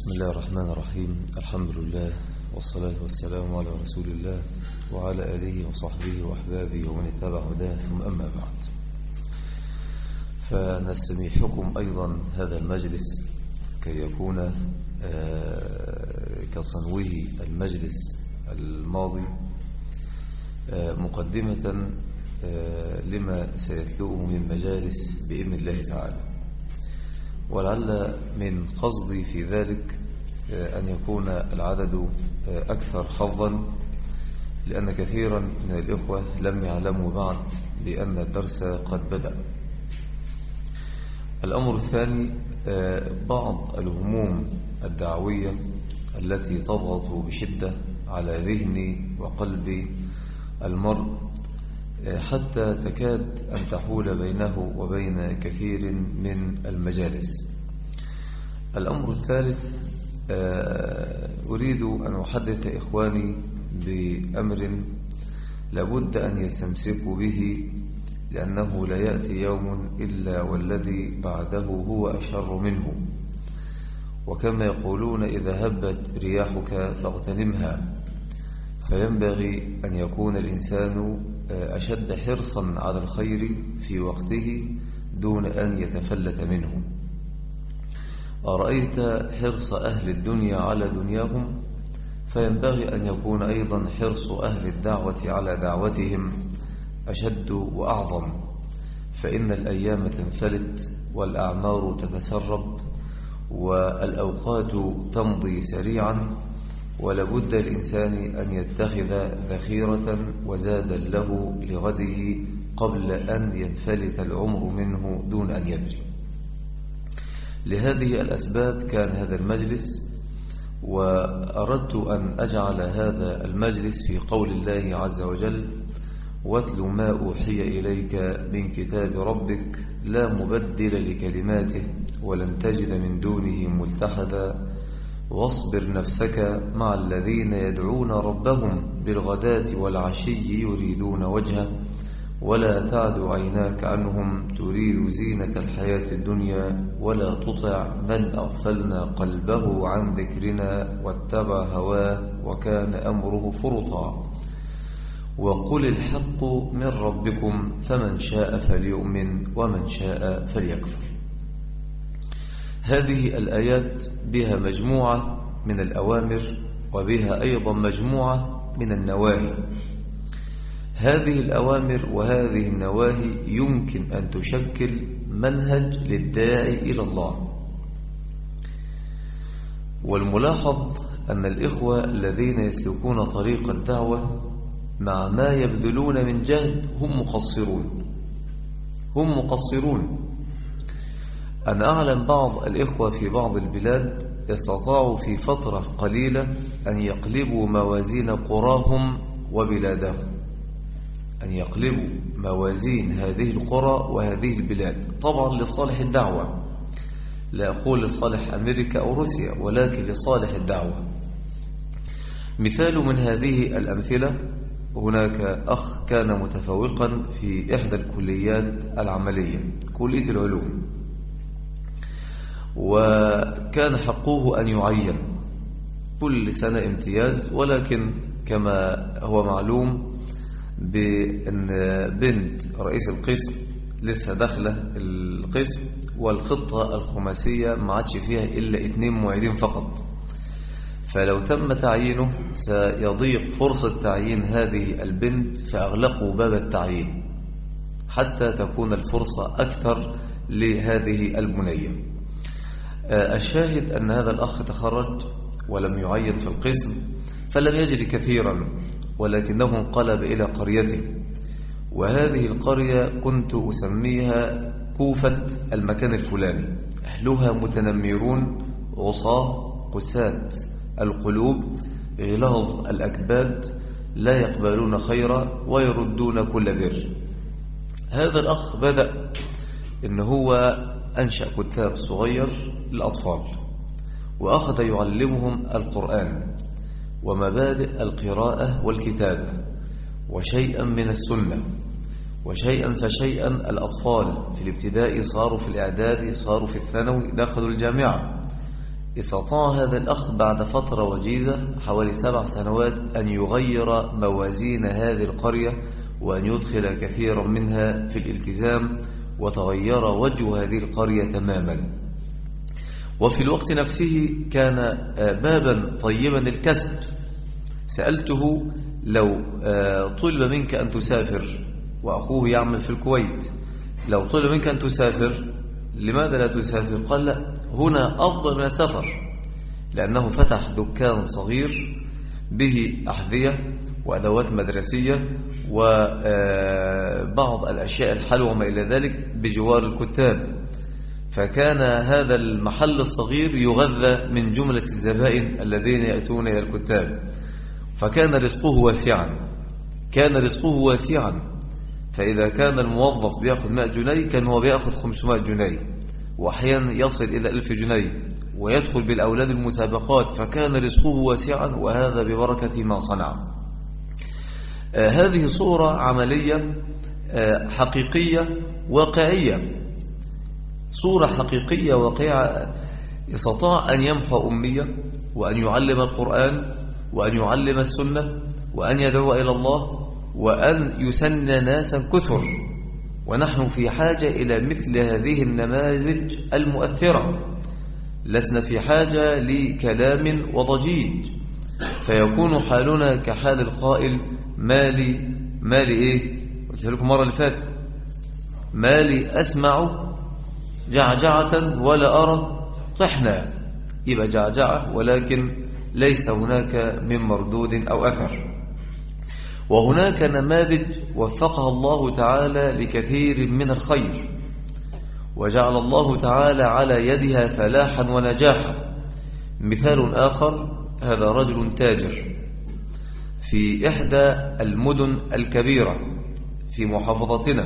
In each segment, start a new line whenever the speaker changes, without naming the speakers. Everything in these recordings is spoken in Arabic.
بسم الله الرحمن الرحيم. الحمد لله والصلاة والسلام على رسول الله وعلى آله وصحبه وأحبابه ومن اتبع هداه، ثم أما بعد، فنستميحكم أيضا هذا المجلس كي يكون كصنوه المجلس الماضي مقدمة لما سيتلوه من مجالس بإذن الله تعالى. ولعل من قصدي في ذلك أن يكون العدد أكثر حظا، لأن كثيرا من الإخوة لم يعلموا بعد بأن الدرس قد بدأ. الأمر الثاني، بعض الهموم الدعوية التي تضغط بشدة على ذهن وقلب المرء حتى تكاد أن تحول بينه وبين كثير من المجالس. الأمر الثالث، أريد أن أحدث إخواني بأمر لابد أن يستمسكوا به، لأنه لا يأتي يوم إلا والذي بعده هو أشر منه. وكما يقولون إذا هبت رياحك فاغتنمها، فينبغي أن يكون الإنسان أشد حرصا على الخير في وقته دون أن يتفلت منه. أرأيت حرص أهل الدنيا على دنياهم، فينبغي أن يكون أيضا حرص أهل الدعوة على دعوتهم أشد وأعظم، فإن الأيام تنفلت والأعمار تتسرب والأوقات تمضي سريعا، ولابد الإنسان أن يتخذ ذخيرة وزادا له لغده قبل أن ينفلت العمر منه دون أن يدري. لهذه الأسباب كان هذا المجلس، وأردت أن أجعل هذا المجلس في قول الله عز وجل: واتل ما أوحي إليك من كتاب ربك لا مبدل لكلماته ولن تجد من دونه ملتحدا واصبر نفسك مع الذين يدعون ربهم بالغداة والعشي يريدون وجهه ولا تعد عيناك عنهم تريد زينة الحياة الدنيا ولا تطع من أغفلنا قلبه عن ذكرنا واتبع هواه وكان أمره فرطا وقل الحق من ربكم فمن شاء فليؤمن ومن شاء فليكفر. هذه الآيات بها مجموعة من الأوامر وبها أيضا مجموعة من النواهي. هذه الأوامر وهذه النواهي يمكن أن تشكل منهج للداعي إلى الله. والملاحظ أن الإخوة الذين يسلكون طريق الدعوة مع ما يبذلون من جهد هم مقصرون. أنا أعلم بعض الإخوة في بعض البلاد استطاعوا في فترة قليلة أن يقلبوا موازين قراهم وبلادهم، أن يقلبوا موازين هذه القرى وهذه البلاد، طبعا لصالح الدعوة، لا أقول لصالح أمريكا أو روسيا، ولكن لصالح الدعوة. مثال من هذه الأمثلة، هناك أخ كان متفوقا في إحدى الكليات العملية، كلية العلوم، وكان حقه أن يعين كل سنة امتياز، ولكن كما هو معلوم بأن بنت رئيس القسم لسه داخلة القسم، والخطة الخماسية ما عادش فيها إلا 2 معيدين فقط، فلو تم تعيينه سيضيق فرصة تعيين هذه البنت، فأغلقوا باب التعيين حتى تكون الفرصة أكثر لهذه البنية. الشاهد أن هذا الأخ تخرج ولم يعين في القسم، فلم يجري كثيرا، ولكنه انقلب إلى قريته، وهذه القرية كنت أسميها كوفة المكان الفلاني. أهلها متنمرون عصاة قساة القلوب غلاظ الأكباد، لا يقبلون خيرا ويردون كل بر. هذا الأخ بدأ إن هو أنشأ كتاب صغير للأطفال، وأخذ يعلمهم القرآن ومبادئ القراءة والكتابة وشيئا من السنة، وشيئا فشيئا الأطفال في الابتدائي صاروا في الإعدادي، صاروا في الثانوي، دخلوا الجامعة. استطاع هذا الأخ بعد فترة وجيزة حوالي 7 سنوات أن يغير موازين هذه القرية وأن يدخل كثيرا منها في الالتزام، وتغير وجه هذه القرية تماما. وفي الوقت نفسه كان بابا طيبا للكسب. سألته لو طلب منك أن تسافر، وأخوه يعمل في الكويت، لو طلب منك أن تسافر لماذا لا تسافر؟ قال لا، هنا أفضل من السفر، لأنه فتح دكان صغير به أحذية وأدوات مدرسية وبعض الأشياء الحلوة وما إلى ذلك بجوار الكتاب، فكان هذا المحل الصغير يغذى من جملة الزبائن الذين يأتون إلى الكتاب، فكان رزقه واسعا. فإذا كان الموظف بيأخذ 100 جنيه كان هو بيأخذ 500 جنيه، وأحيانا يصل إلى 1000 جنيه، ويدخل بالأولاد المسابقات، فكان رزقه واسعا، وهذا ببركة ما صنع. هذه صورة عملية حقيقية واقعية، صورة حقيقية واقعية. استطاع أن يمحو أمية، وأن يعلم القرآن، وأن يعلم السنة، وأن يدعو إلى الله، وأن يسن ناسا كثر. ونحن في حاجة إلى مثل هذه النماذج المؤثرة، لسنا في حاجة لكلام وضجيج فيكون حالنا كحال القائل مالي إيه؟ قلت لكم مرة اللي فاتت، مالي أسمع جعجعة ولا أرى طحنا. يبقى جعجعة ولكن ليس هناك من مردود أو أثر. وهناك نماذج وفقها الله تعالى لكثير من الخير، وجعل الله تعالى على يدها فلاحا ونجاحا. مثال آخر، هذا رجل تاجر في إحدى المدن الكبيرة في محافظتنا،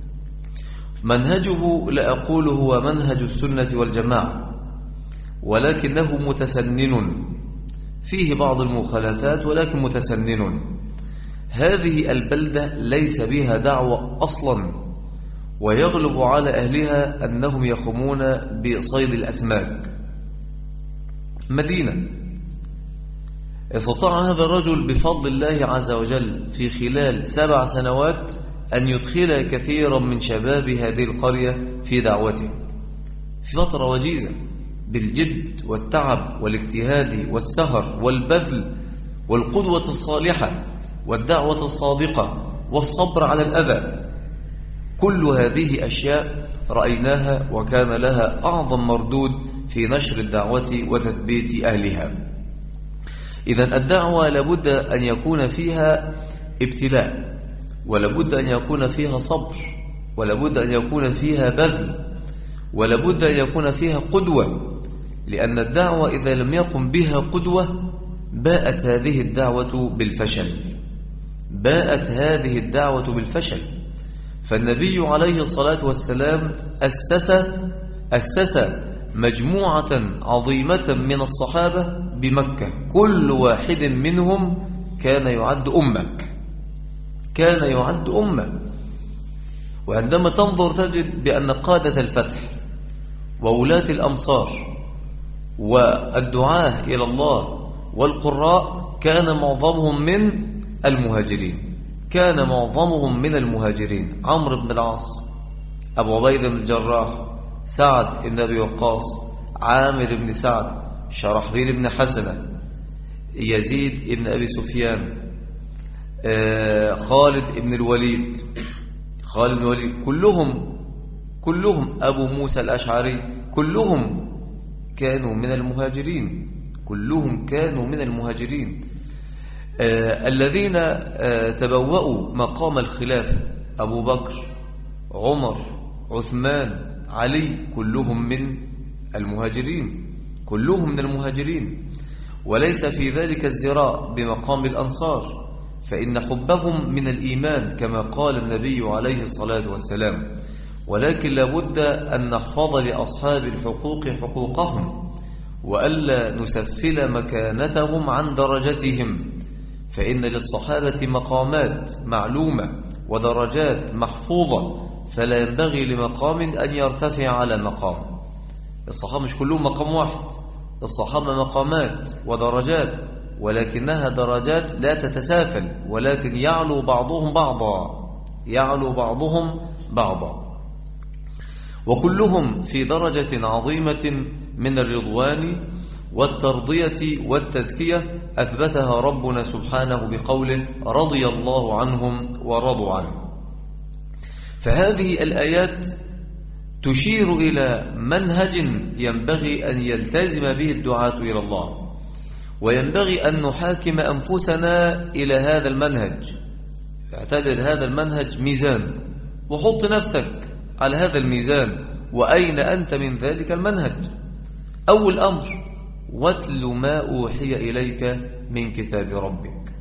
منهجه لا أقول هو منهج السنة والجماعة، ولكنه متسنن فيه بعض المخالفات، ولكن متسنن. هذه البلدة ليس بها دعوة أصلا، ويغلب على أهلها أنهم يقومون بصيد الأسماك. مدينة استطاع هذا الرجل بفضل الله عز وجل في خلال 7 سنوات أن يدخل كثيرا من شباب هذه القرية في دعوته في فترة وجيزة، بالجد والتعب والاجتهاد والسهر والبذل والقدوة الصالحة والدعوة الصادقة والصبر على الأذى. كل هذه أشياء رأيناها وكان لها أعظم مردود في نشر الدعوة وتثبيت أهلها. إذن الدعوة لابد أن يكون فيها ابتلاء، ولابد أن يكون فيها صبر، ولابد أن يكون فيها بذل، ولابد أن يكون فيها قدوة، لأن الدعوة إذا لم يقم بها قدوة باءت هذه الدعوة بالفشل. فالنبي عليه الصلاة والسلام أسس مجموعة عظيمة من الصحابة بمكة، كل واحد منهم كان يعد أمة. وعندما تنظر تجد بأن قادة الفتح وولاة الأمصار والدعاة إلى الله والقراء كان معظمهم من المهاجرين. عمرو بن العاص، أبو عبيدة بن الجراح، سعد بن أبي وقاص، عامر بن سعد، شرحبيل بن حسنة، يزيد بن أبي سفيان، خالد بن الوليد، كلهم أبو موسى الأشعري، كلهم كانوا من المهاجرين الذين تبوأوا مقام الخلافة، أبو بكر، عمر، عثمان، علي، كلهم من المهاجرين. وليس في ذلك الزراء بمقام الأنصار، فإن حبهم من الإيمان كما قال النبي عليه الصلاة والسلام. ولكن لابد أن نحفظ لأصحاب الحقوق حقوقهم، وألا نسفل مكانتهم عن درجتهم، فإن للصحابة مقامات معلومة ودرجات محفوظة، فلا ينبغي لمقام أن يرتفع على مقام. الصحابة مش كلهم مقام واحد، الصحابة مقامات ودرجات، ولكنها درجات لا تتسافل، ولكن يعلو بعضهم بعضا، يعلو بعضهم بعضا، وكلهم في درجة عظيمة من الرضوان والترضية والتزكية أثبتها ربنا سبحانه بقوله رضي الله عنهم ورضوا عنه. فهذه الآيات تشير إلى منهج ينبغي أن يلتزم به الدعاة إلى الله، وينبغي أن نحاكم أنفسنا إلى هذا المنهج. اعتبر هذا المنهج ميزان، وحط نفسك على هذا الميزان، وأين أنت من ذلك المنهج؟ أول أمر واتل ما أوحي إليك من كتاب ربك،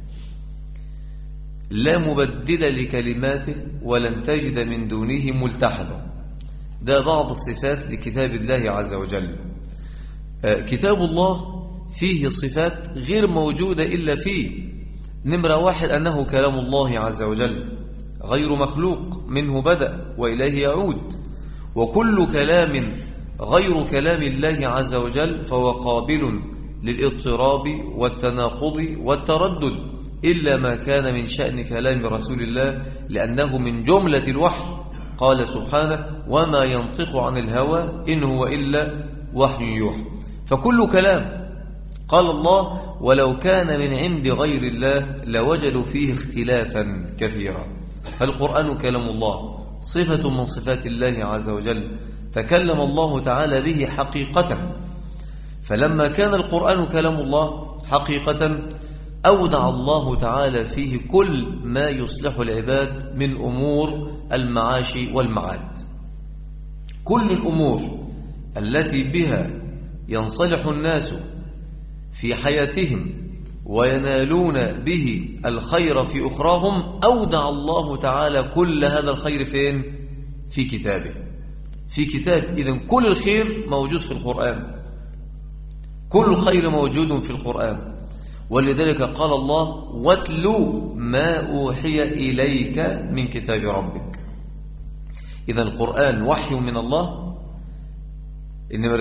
لا مبدل لكلماته ولن تجد من دونه ملتحدا. ده بعض الصفات لكتاب الله عز وجل. كتاب الله فيه صفات غير موجودة إلا فيه. نمرة واحد أنه كلام الله عز وجل غير مخلوق، منه بدأ وإليه يعود، وكل كلام غير كلام الله عز وجل فهو قابل للاضطراب والتناقض والتردد، إلا ما كان من شأن كلام رسول الله، لأنه من جملة الوحي. قال سبحانه وما ينطق عن الهوى إن هو إلا وحي يوحى. فكل كلام قال الله ولو كان من عند غير الله لوجدوا فيه اختلافا كثيرا. فالقرآن كلام الله، صفة من صفات الله عز وجل، تكلم الله تعالى به حقيقة. فلما كان القرآن كلام الله حقيقة أودع الله تعالى فيه كل ما يصلح العباد من أمور المعاش والمعاد. كل الأمور التي بها ينصلح الناس في حياتهم وينالون به الخير في أخراهم، أودع الله تعالى كل هذا الخير فين؟ في كتابه، في كتاب. إذن كل الخير موجود في القرآن، كل الخير موجود في القرآن. ولذلك قال الله واتلو ما أوحي إليك من كتاب ربك. إذن القرآن وحي من الله. نمرة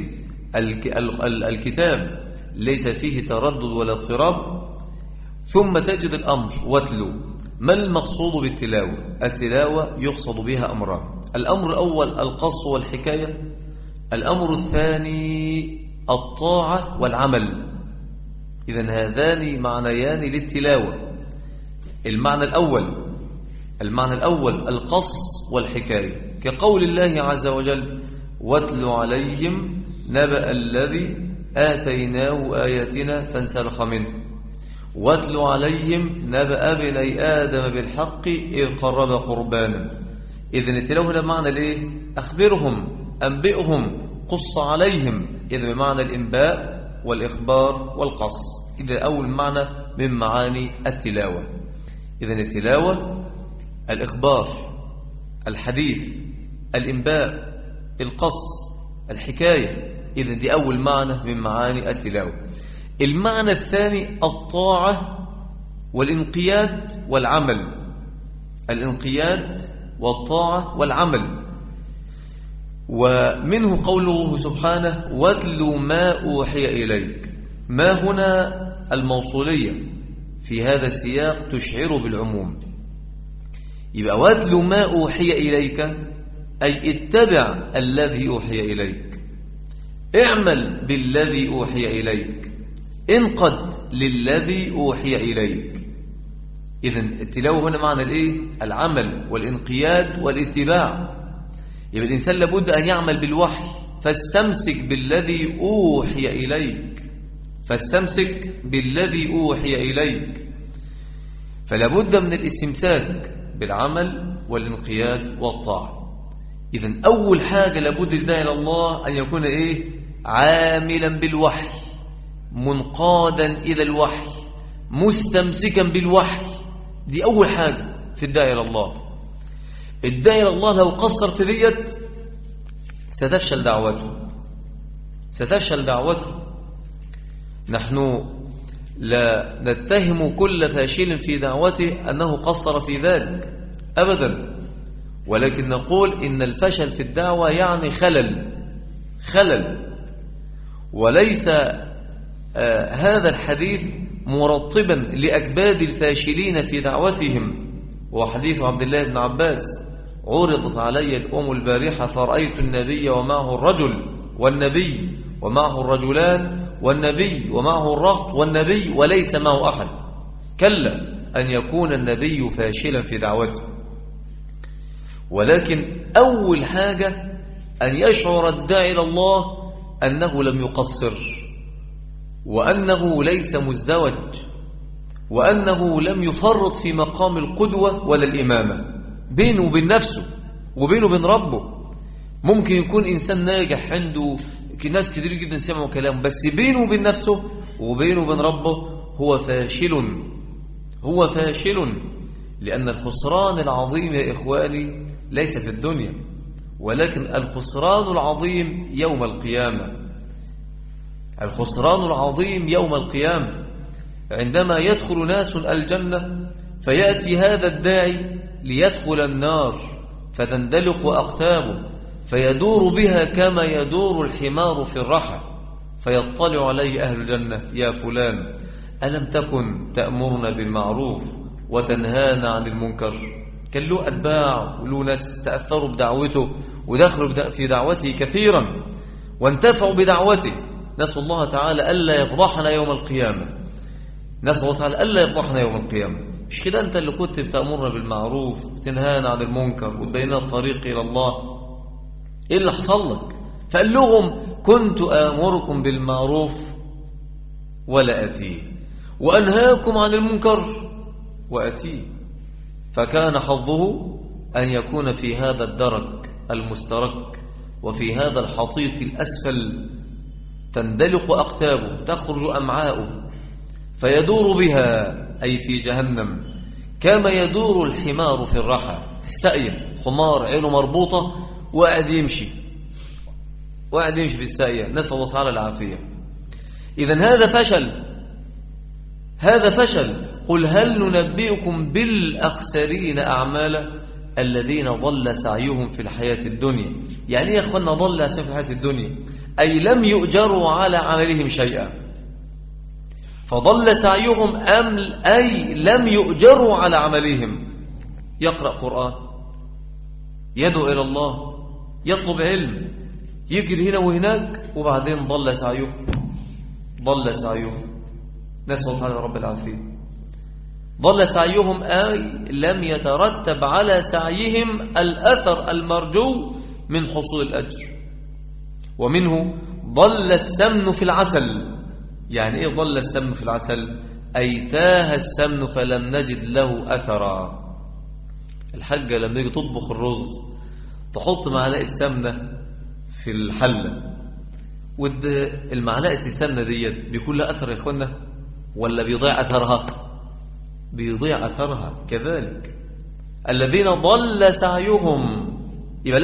2 الكتاب ليس فيه تردد ولا اضطراب. ثم تجد الأمر واتلو. ما المقصود بالتلاوة؟ التلاوة يقصد بها أمران: الأمر الأول القص والحكاية، الأمر الثاني الطاعة والعمل. إذن هذان معنيان للتلاوة. المعنى الأول القص والحكاية، كقول الله عز وجل واتل عليهم نبأ الذي آتيناه آياتنا فانسلخ منه، واتل عليهم نبأ ابني آدم بالحق إذ قرب قربانا. إذن التلاوة هنا معنى الإيه؟ أخبرهم، أنبئهم، قص عليهم. إذن بمعنى الإنباء والإخبار والقص. إذن أول معنى من معاني التلاوة. إذن التلاوة الإخبار، الحديث، الإنباء، القص، الحكاية. إذن دي أول معنى من معاني التلاوة. المعنى الثاني الطاعة والانقياد والعمل. الانقياد والطاعة والعمل. ومنه قوله سبحانه واتل ما أوحي إليك. ما هنا الموصولية في هذا السياق تشعر بالعموم. يبقى واتل ما أوحي إليك أي اتبع الذي أوحي إليك، اعمل بالذي أوحي إليك، انقد للذي أوحي إليك. إذن التلاوة هنا معنى الإيه؟ العمل والانقياد والاتباع. يبقى الإنسان لابد أن يعمل بالوحي، فاستمسك بالذي أوحي إليك، فاستمسك بالذي أوحي إليك. فلابد من الاستمساك بالعمل والانقياد والطاعة. إذن أول حاجة لابد الداعي إلى الله أن يكون إيه؟ عاملا بالوحي، منقادا إلى الوحي، مستمسكا بالوحي. دي أول حاجة في الداعي إلى الله. الداعي إلى الله لو قصر في ديت ستفشل دعوته، ستفشل دعوته. نحن لا نتهم كل فاشل في دعوته أنه قصر في ذلك أبدا، ولكن نقول إن الفشل في الدعوة يعني خلل. وليس هذا الحديث مرطبا لأكباد الفاشلين في دعوتهم. وحديث عبد الله بن عباس: عرضت علي الأم البارحة فرأيت النبي ومعه الرجل والنبي ومعه الرجلان والنبي ومعه الرهط والنبي وليس معه أحد. كلا أن يكون النبي فاشلا في دعوته. ولكن أول حاجة أن يشعر الداعي إلى الله أنه لم يقصر، وأنه ليس مزدوج، وأنه لم يفرط في مقام القدوة ولا الإمامة بينه وبين نفسه وبينه وبين ربه. ممكن يكون إنسان ناجح عنده ناس كتير جدا سمعوا كلامه، بس بينه وبين نفسه وبينه وبين ربه هو فاشل. هو فاشل، لأن الخسران العظيم يا إخواني ليس في الدنيا، ولكن الخسران العظيم يوم القيامة. الخسران العظيم يوم القيامة عندما يدخل ناس الجنة فيأتي هذا الداعي ليدخل النار فتندلق أقتابه فيدور بها كما يدور الحمار في الرحى، فيطلع عليه أهل الجنة: يا فلان، ألم تكن تأمرنا بالمعروف وتنهانا عن المنكر؟ كان له أتباع وله ناس تأثروا بدعوته ودخلوا في دعوته كثيرا وانتفعوا بدعوته. نسأل الله تعالى ألا يفضحنا يوم القيامة. نسأل الله تعالى ألا يفضحنا يوم القيامة. مش كده أنت اللي كنت بتأمرنا بالمعروف وتنهانا عن المنكر وتبيننا الطريق إلى الله؟ إيه اللي حصل لك؟ فقال لهم: كنت آمركم بالمعروف ولا أتيه، وأنهاكم عن المنكر وأتيه. فكان حظه أن يكون في هذا الدرك المسترك وفي هذا الحطيط الأسفل تندلق أقتابه، تخرج أمعاؤه، فيدور بها أي في جهنم كما يدور الحمار في الرحى. السقية، حمار عينه مربوطة وقاعد يمشي في السقية، نسأل الله تعالى العافية. إذن هذا فشل. قل هل ننبئكم بالأخسرين أعمالا الذين ضل سعيهم في الحياة الدنيا. يعني يا أخوانا ضل سعيهم في الحياة الدنيا أي لم يؤجروا على عملهم شيئا. فضل سعيهم أي لم يؤجروا على عملهم. يقرأ قرآن، يدعو إلى الله، يطلب علم، يجري هنا وهناك، وبعدين ضل سعيهم. نسأل الله تعالى رب العافية. ضل سعيهم أي لم يترتب على سعيهم الأثر المرجو من حصول الأجر. ومنه ضل السمن في العسل. يعني إيه ضل السمن في العسل؟ أي تاه السمن فلم نجد له أثرا. الحاجة لما يجي تطبخ الرز تحط معلقة سمنة في الحلة، والمعلقة السمنة ديت بيكون لها أثر يا إخوانا ولا بيضيع أثرها؟ بيضيع أثرها. كذلك الذين ضل سعيهم يبقى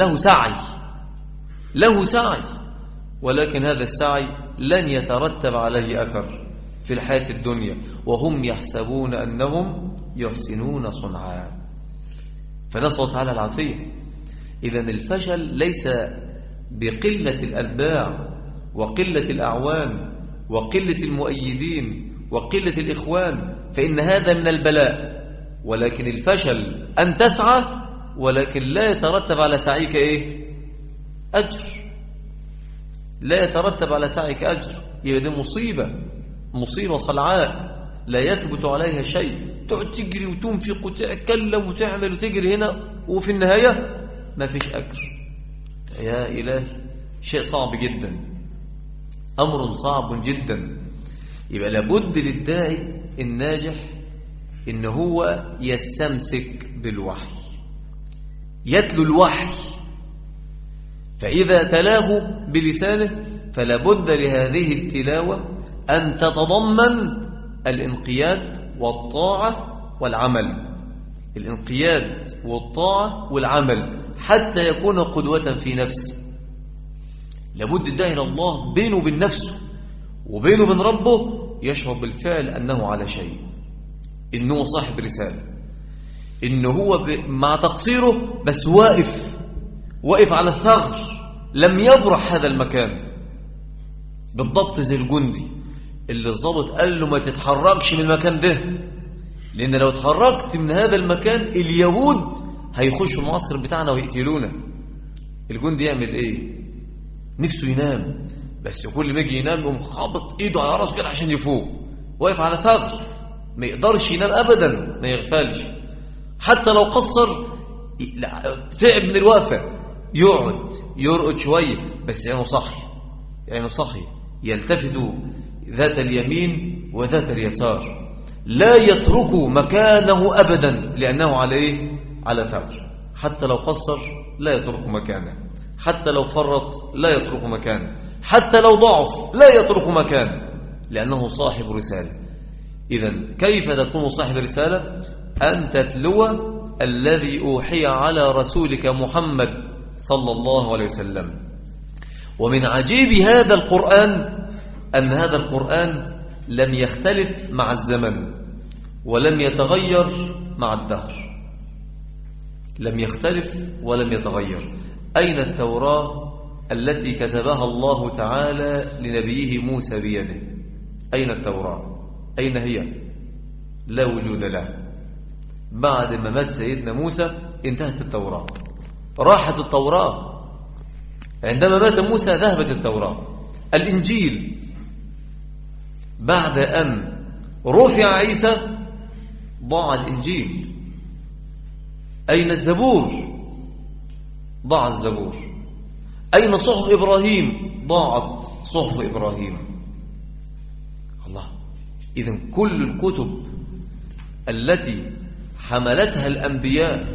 له سعي، ولكن هذا السعي لن يترتب عليه أثر في الحياة الدنيا، وهم يحسبون أنهم يحسنون صنعا. فنسأل تعالى العافية. إذن الفشل ليس بقلة الأتباع وقلة الأعوان وقلة المؤيدين وقلة الإخوان، فإن هذا من البلاء. ولكن الفشل أن تسعى ولكن لا يترتب على سعيك أجر. لا يترتب على سعيك أجر. يبقى دي مصيبة صلعاء لا يثبت عليها شيء. تقعد تجري وتنفق وتتكلم وتعمل وتجري هنا وفي النهاية ما فيش أجر. يا إلهي، شيء صعب جدا، أمر صعب جدا. يبقى لابد للداعي الناجح إن هو يستمسك بالوحي، يتلو الوحي، فإذا تلاه بلسانه فلابد لهذه التلاوة أن تتضمن الانقياد والطاعة والعمل. الانقياد والطاعة والعمل حتى يكون قدوة في نفسه. لابد الداعي إلى الله بينه وبين نفسه وبينه وبين ربه يشعر بالفعل أنه على شيء، إنه صاحب رسالة، إنه هو مع تقصيره بس واقف على الثغر، لم يبرح هذا المكان. بالضبط زي الجندي اللي الضابط قال له ما تتحركش من المكان ده، لأن لو اتحركت من هذا المكان اليهود هيخشوا المعسكر بتاعنا ويقتلونا. الجندي يعمل ايه؟ نفسه ينام، بس كل ما يجي ينام يقوم خابط ايده على راسه كده عشان يفوق، واقف على ثغر ما يقدرش ينام ابدا، ما يغفلش. حتى لو قصر تعب من الوقفه يقعد يرقد شويه، بس عينه صحي، عينه صحي، يلتفت ذات اليمين وذات اليسار، لا يترك مكانه ابدا لانه على ايه؟ على ثغر. حتى لو قصر لا يترك مكانه، حتى لو فرط لا يترك مكانه، حتى لو ضعف لا يترك مكانه، لأنه صاحب رسالة. إذن كيف تكون صاحب رسالة؟ أن تتلو الذي أوحي على رسولك محمد صلى الله عليه وسلم. ومن عجيب هذا القرآن أن هذا القرآن لم يختلف مع الزمن ولم يتغير مع الدهر، لم يختلف ولم يتغير. أين التوراة التي كتبها الله تعالى لنبيه موسى بيده؟ أين التوراة؟ أين هي؟ لا وجود لها. بعد ما مات سيدنا موسى انتهت التوراة، راحت التوراة. عندما مات موسى ذهبت التوراة. الإنجيل بعد أن رفع عيسى ضاع الإنجيل. أين الزبور؟ ضاع الزبور. أين صحف إبراهيم؟ ضاعت صحف إبراهيم. الله. إذن كل الكتب التي حملتها الأنبياء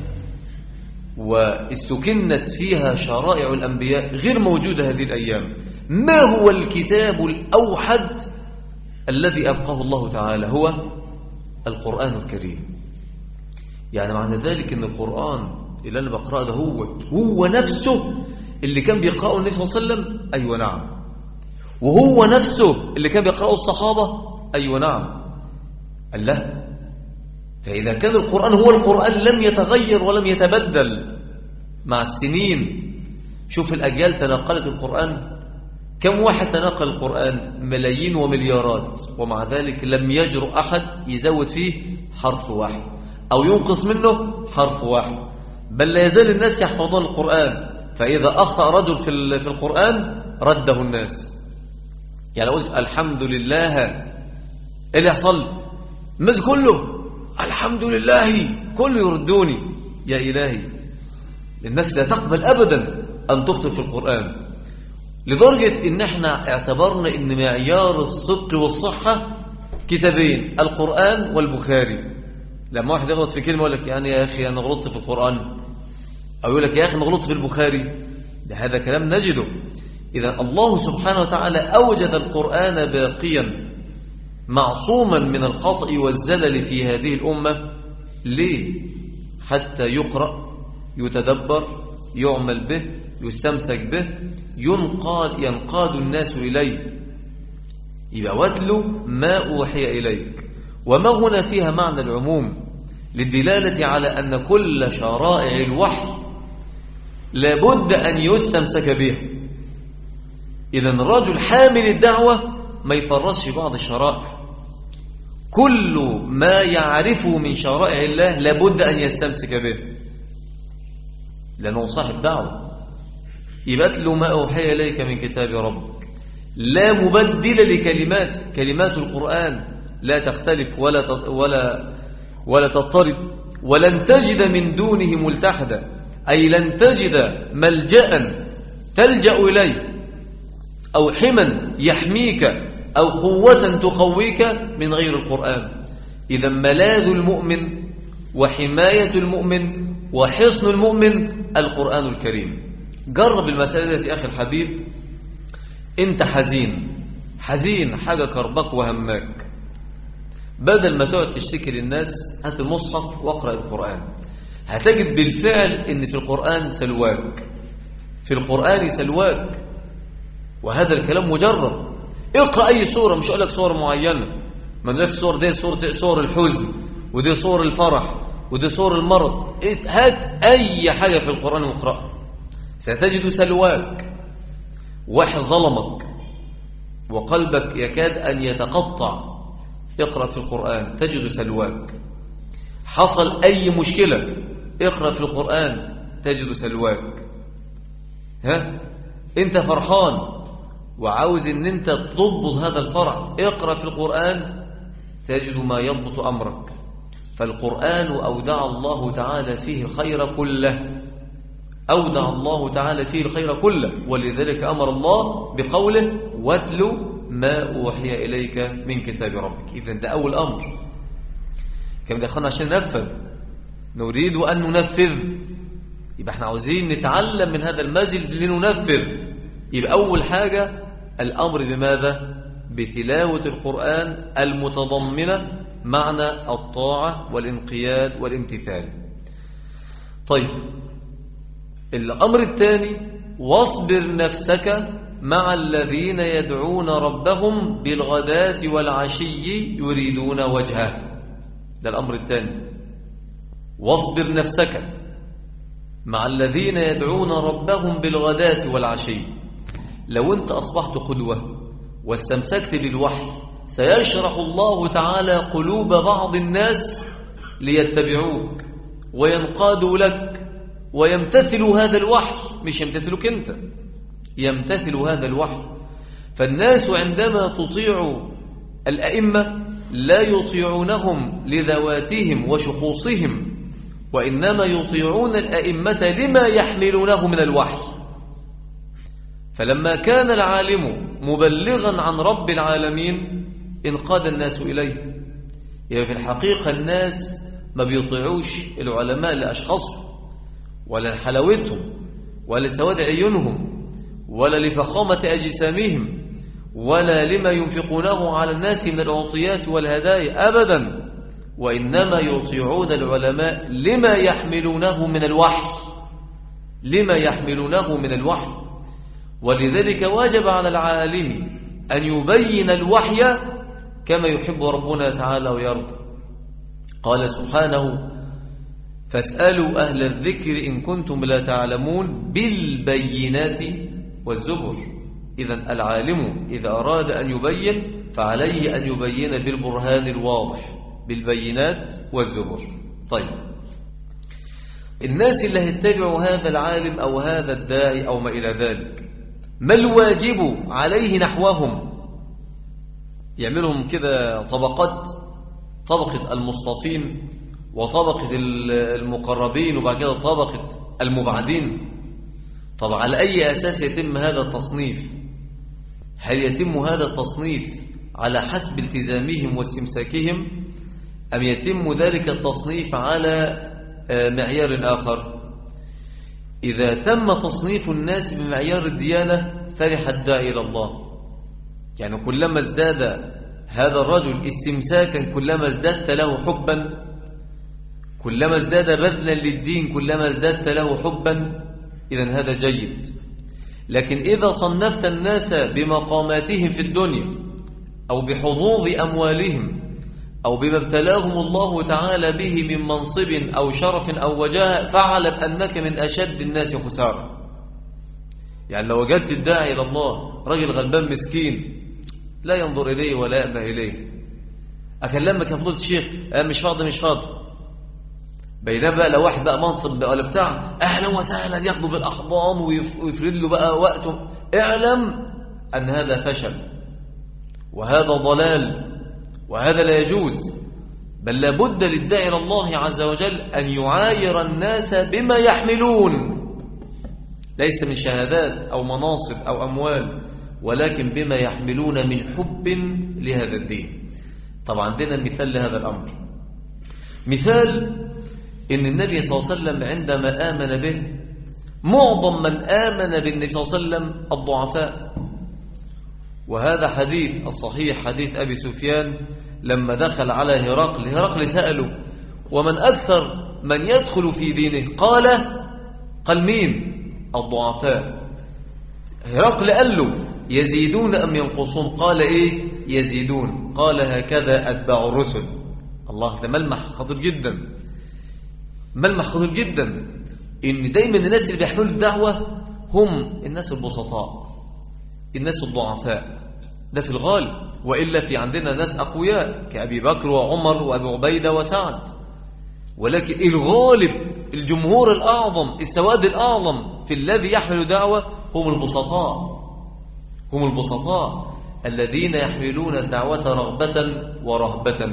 واستكنت فيها شرائع الأنبياء غير موجودة هذه الأيام. ما هو الكتاب الأوحد الذي أبقاه الله تعالى؟ هو القرآن الكريم. يعني معنى ذلك أن القرآن اللي أنا بقرأه ده هو نفسه اللي كان بيقرأه النبي صلى الله عليه وسلم. أيوة نعم. وهو نفسه اللي كان بيقرأه الصحابة. أيوة نعم. الله. فإذا كان القرآن هو القرآن لم يتغير ولم يتبدل مع السنين. شوف الأجيال تناقلت القرآن، كم واحد تناقل القرآن؟ ملايين ومليارات، ومع ذلك لم يجرؤ أحد يزود فيه حرف واحد أو ينقص منه حرف واحد، بل لا يزال الناس يحفظون القرآن. فإذا أخطأ رجل في القرآن رده الناس. يعني لو قلت الحمد لله إيه اللي يحصل؟ الناس كله الحمد لله، كله يردوني. يا إلهي، الناس لا تقبل أبدا أن تخطئ في القرآن، لدرجة إن احنا اعتبرنا إن معيار الصدق والصحة كتابين، القرآن والبخاري. لما واحد يغلط في كلمة يقول لك يعني يا أخي أنا غلطت في القرآن، أو يقول لك يا أخي أنا غلطت في البخاري. هذا كلام نجده. إذا الله سبحانه وتعالى أوجد القرآن باقيا معصوما من الخطأ والزلل في هذه الأمة. ليه؟ حتى يقرأ، يتدبر، يعمل به، يستمسك به، ينقاد الناس إليه. يبقى واتلو ما أوحي إليك. وما هنا فيها معنى العموم للدلالة على أن كل شرائع الوحي لابد أن يستمسك بها. إذن الرجل حامل الدعوة ما يفرسش بعض الشرائع، كل ما يعرفه من شرائع الله لابد أن يستمسك به، لأنه صاحب دعوة. يبقى اتلو ما أوحي إليك من كتاب ربك لا مبدل لكلمات، كلمات القرآن لا تختلف ولا تضطرب، ولن تجد من دونه ملتحدا، أي لن تجد ملجأ تلجأ إليه أو حما يحميك أو قوة تقويك من غير القرآن. إذا ملاذ المؤمن وحماية المؤمن وحصن المؤمن القرآن الكريم. جرب المسألة دي يا أخي الحبيب. أنت حزين حاجة كربك وهماك، بدل ما تقعد تشتكي للناس هات المصحف واقرأ القرآن، هتجد بالفعل ان في القرآن سلواك، في القرآن سلواك، وهذا الكلام مجرب. اقرأ أي سورة، مش أقول لك سورة معينة، ما نقول لك السورة دي سورة الحزن، ودي سورة الفرح، ودي سورة المرض. هات أي حاجة في القرآن واقرأ ستجد سلواك. واحد ظلمك وقلبك يكاد أن يتقطع، اقرأ في القرآن تجد سلواك. حصل أي مشكلة اقرأ في القرآن تجد سلواك. انت فرحان وعاوز ان انت تضبط هذا الفرح، اقرأ في القرآن تجد ما يضبط أمرك. فالقرآن أودع الله تعالى فيه الخير كله، أودع الله تعالى فيه الخير كله، ولذلك أمر الله بقوله واتلو ما أوحي إليك من كتاب ربك. إذن ده أول أمر. كما دخلنا عشان ننفذ، نريد أن ننفذ، يبقى احنا عاوزين نتعلم من هذا المجلس لننفذ. يبقى أول حاجة الأمر بماذا؟ بتلاوة القرآن المتضمنة معنى الطاعة والانقياد والامتثال. طيب، الأمر الثاني واصبر نفسك مع الذين يدعون ربهم بالغداة والعشي يريدون وجهه. ده الأمر الثاني، واصبر نفسك مع الذين يدعون ربهم بالغداة والعشي. لو أنت أصبحت قدوة واستمسكت بالوحي سيشرح الله تعالى قلوب بعض الناس ليتبعوك وينقادوا لك ويمتثلوا هذا الوحي، مش يمتثلك أنت، يمتثلوا هذا الوحي. فالناس عندما تطيع الأئمة لا يطيعونهم لذواتهم وشخوصهم، وإنما يطيعون الأئمة لما يحملونه من الوحي. فلما كان العالم مبلغا عن رب العالمين انقاد الناس إليه. يعني في الحقيقة الناس ما بيطيعوش العلماء لأشخاصهم ولا لحلاوتهم ولا لسواد عيونهم ولا لفخامة أجسامهم ولا لما ينفقونه على الناس من العطيات والهدايا أبدا، وإنما يطيعون العلماء لما يحملونه من الوحي، لما يحملونه من الوحي. ولذلك واجب على العالم أن يبين الوحي كما يحب ربنا تعالى ويرضى. قال سبحانه فاسألوا أهل الذكر إن كنتم لا تعلمون بالبينات والزبر. إذن العالم إذا أراد أن يبين فعليه أن يبين بالبرهان الواضح بالبينات والزبر. طيب، الناس اللي هيتبعوا هذا العالم أو هذا الداعي أو ما إلى ذلك، ما الواجب عليه نحوهم؟ يعملهم كده طبقات، طبقة المصطفين وطبقة المقربين وبعد كده طبقة المبعدين. طب على أي أساس يتم هذا التصنيف؟ هل يتم هذا التصنيف على حسب التزامهم واستمساكهم، أم يتم ذلك التصنيف على معيار آخر؟ إذا تم تصنيف الناس بمعيار الديانة فرح الداعي إلى الله. يعني كلما ازداد هذا الرجل استمساكا كلما ازددت له حبا، كلما ازداد بذلا للدين كلما ازددت له حبا، إذن هذا جيد. لكن إذا صنفت الناس بمقاماتهم في الدنيا أو بحظوظ أموالهم أو بما ابتلاهم الله تعالى به من منصب أو شرف أو وجاه، فاعلم أنك من أشد الناس خسارة. يعني لو وجدت الداعي إلى الله رجل غلبان مسكين لا ينظر إليه ولا يأبه إليه، أكلمك يا فضيلة الشيخ مش فاضي مش فاضي، بينما بقى لو واحد بقى منصب ولا بتاع أهلا وسهلا ياخده بالأحضان ويفرد له بقى وقته، اعلم أن هذا فشل وهذا ضلال وهذا لا يجوز. بل لابد للداعي إلى الله عز وجل أن يعاير الناس بما يحملون، ليس من شهادات أو مناصب أو أموال، ولكن بما يحملون من حب لهذا الدين. طبعا عندنا مثال لهذا الأمر. مثال إن النبي صلى الله عليه وسلم عندما آمن به، معظم من آمن بالنبي صلى الله عليه وسلم الضعفاء. وهذا حديث الصحيح حديث أبي سفيان لما دخل على هرقل سأله ومن أكثر من يدخل في دينه؟ قال مين؟ الضعفاء. هرقل قال له يزيدون أم ينقصون؟ قال إيه؟ يزيدون. قال هكذا أتباع الرسل. الله، ده ملمح خطير جدا، ملمح خطير جدا، إن دايما الناس اللي بيحملوا الدعوة هم الناس البسطاء، الناس الضعفاء. ده في الغالب، وإلا في عندنا ناس أقوياء كأبي بكر وعمر وأبي عبيدة وسعد، ولكن الغالب الجمهور الأعظم السواد الأعظم في الذي يحمل دعوة هم البسطاء، هم البسطاء الذين يحملون الدعوة رغبة ورهبة.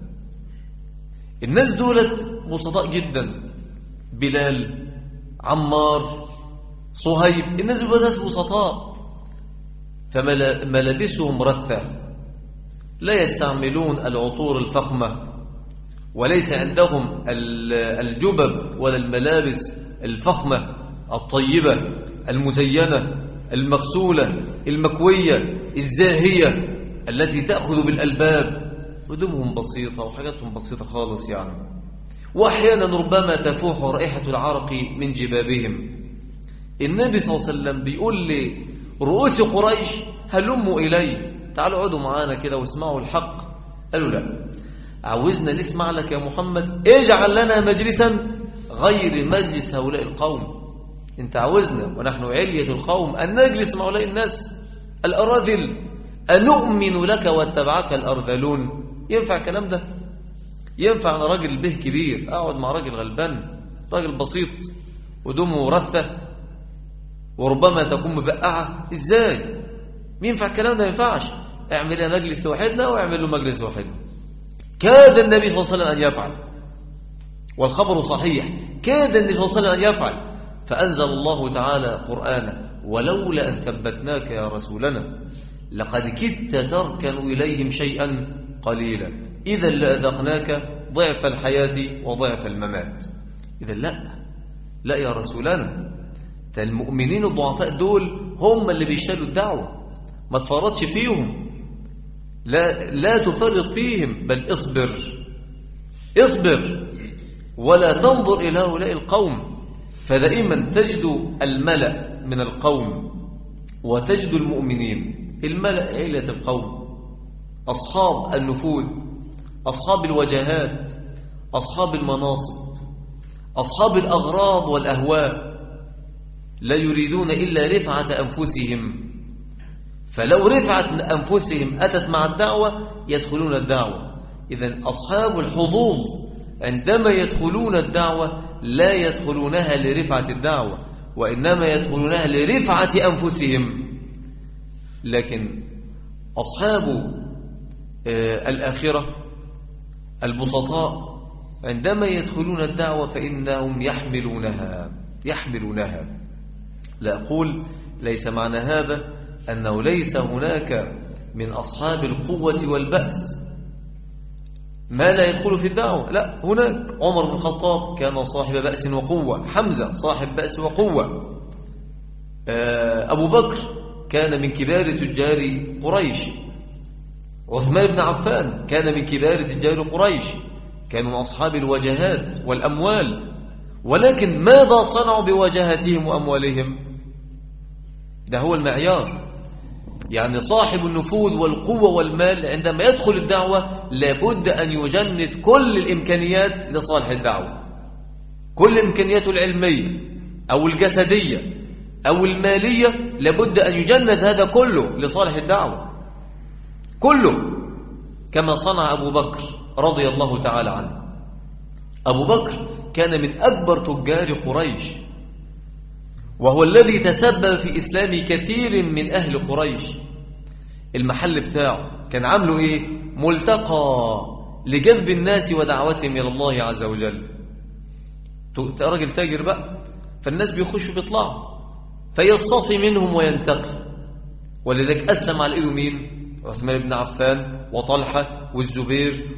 الناس دولت بسطاء جدا، بلال، عمار، صهيب، الناس دولت ناس بسطاء، فملابسهم رثة، لا يستعملون العطور الفخمة، وليس عندهم الجبب ولا الملابس الفخمة الطيبة المزينة المغسولة المكوية الزاهية التي تأخذ بالألباب. هدومهم بسيطة وحاجاتهم بسيطة خالص يعني، وأحيانا ربما تفوح رائحة العرق من جبابهم. النبي صلى الله عليه وسلم بيقول لرؤوس قريش هلموا إلي، تعالوا اقعدوا معانا كده واسمعوا الحق. قالوا لا، عاوزنا نسمع لك يا محمد، اجعل لنا مجلسا غير مجلس هؤلاء القوم. انت عاوزنا ونحن علية القوم أن نجلس مع هؤلاء الناس الأراذل، أنؤمن لك واتبعك الأرذلون؟ ينفع الكلام ده؟ ينفع أنا راجل به كبير أقعد مع راجل غلبان، راجل بسيط ودمه رثة وربما تكون مبقعة؟ ازاي ينفع الكلام ده؟ ما ينفعش. اعمل لنا مجلس وحدنا واعمل له مجلس وحدنا. كاد النبي صلى الله عليه وسلم أن يفعل، والخبر صحيح، كاد النبي صلى الله عليه وسلم أن يفعل، فأنزل الله تعالى قرآنه ولولا أن ثبتناك يا رسولنا لقد كدت تركن إليهم شيئا قليلا إذا لأذقناك ضعف الحياة وضعف الممات. إذا لا يا رسولنا، المؤمنين الضعفاء دول هم اللي بيشالوا الدعوة، ما تفرطش فيهم، لا تفرط فيهم، بل اصبر ولا تنظر إلى هؤلاء القوم. فدائما تجد الملأ من القوم وتجد المؤمنين. الملأ عيلة القوم، أصحاب النفوذ، أصحاب الوجهات، أصحاب المناصب، أصحاب الأغراض والأهواء، لا يريدون إلا رفعة أنفسهم. فلو رفعة أنفسهم أتت مع الدعوة يدخلون الدعوة. إذن أصحاب الحظوظ عندما يدخلون الدعوة لا يدخلونها لرفعة الدعوة، وإنما يدخلونها لرفعة أنفسهم. لكن أصحاب الآخرة البسطاء عندما يدخلون الدعوة فإنهم يحملونها. لا أقول ليس معنى هذا أنه ليس هناك من أصحاب القوة والبأس ما لا يدخل في الدعوة، لا، هناك عمر بن الخطاب كان صاحب بأس وقوة، حمزة صاحب بأس وقوة، أبو بكر كان من كبار تجار قريش، عثمان بن عفان كان من كبار تجار قريش، كانوا من أصحاب الوجهات والأموال. ولكن ماذا صنعوا بوجهاتهم وأموالهم؟ ده هو المعيار. يعني صاحب النفوذ والقوة والمال عندما يدخل الدعوة لابد أن يجند كل الإمكانيات لصالح الدعوة، كل إمكانياته العلمية أو الجسدية أو المالية، لابد أن يجند هذا كله لصالح الدعوة كله، كما صنع أبو بكر رضي الله تعالى عنه. أبو بكر كان من أكبر تجار قريش، وهو الذي تسبب في إسلام كثير من أهل قريش. المحل بتاعه كان عامله إيه؟ ملتقى لجذب الناس ودعوتهم إلى الله عز وجل. راجل تاجر بقى، فالناس بيخشوا بيطلعوا فيصطفي منهم وينتقي، ولذلك أسلم على إيده مين؟ عثمان بن عفان وطلحة والزبير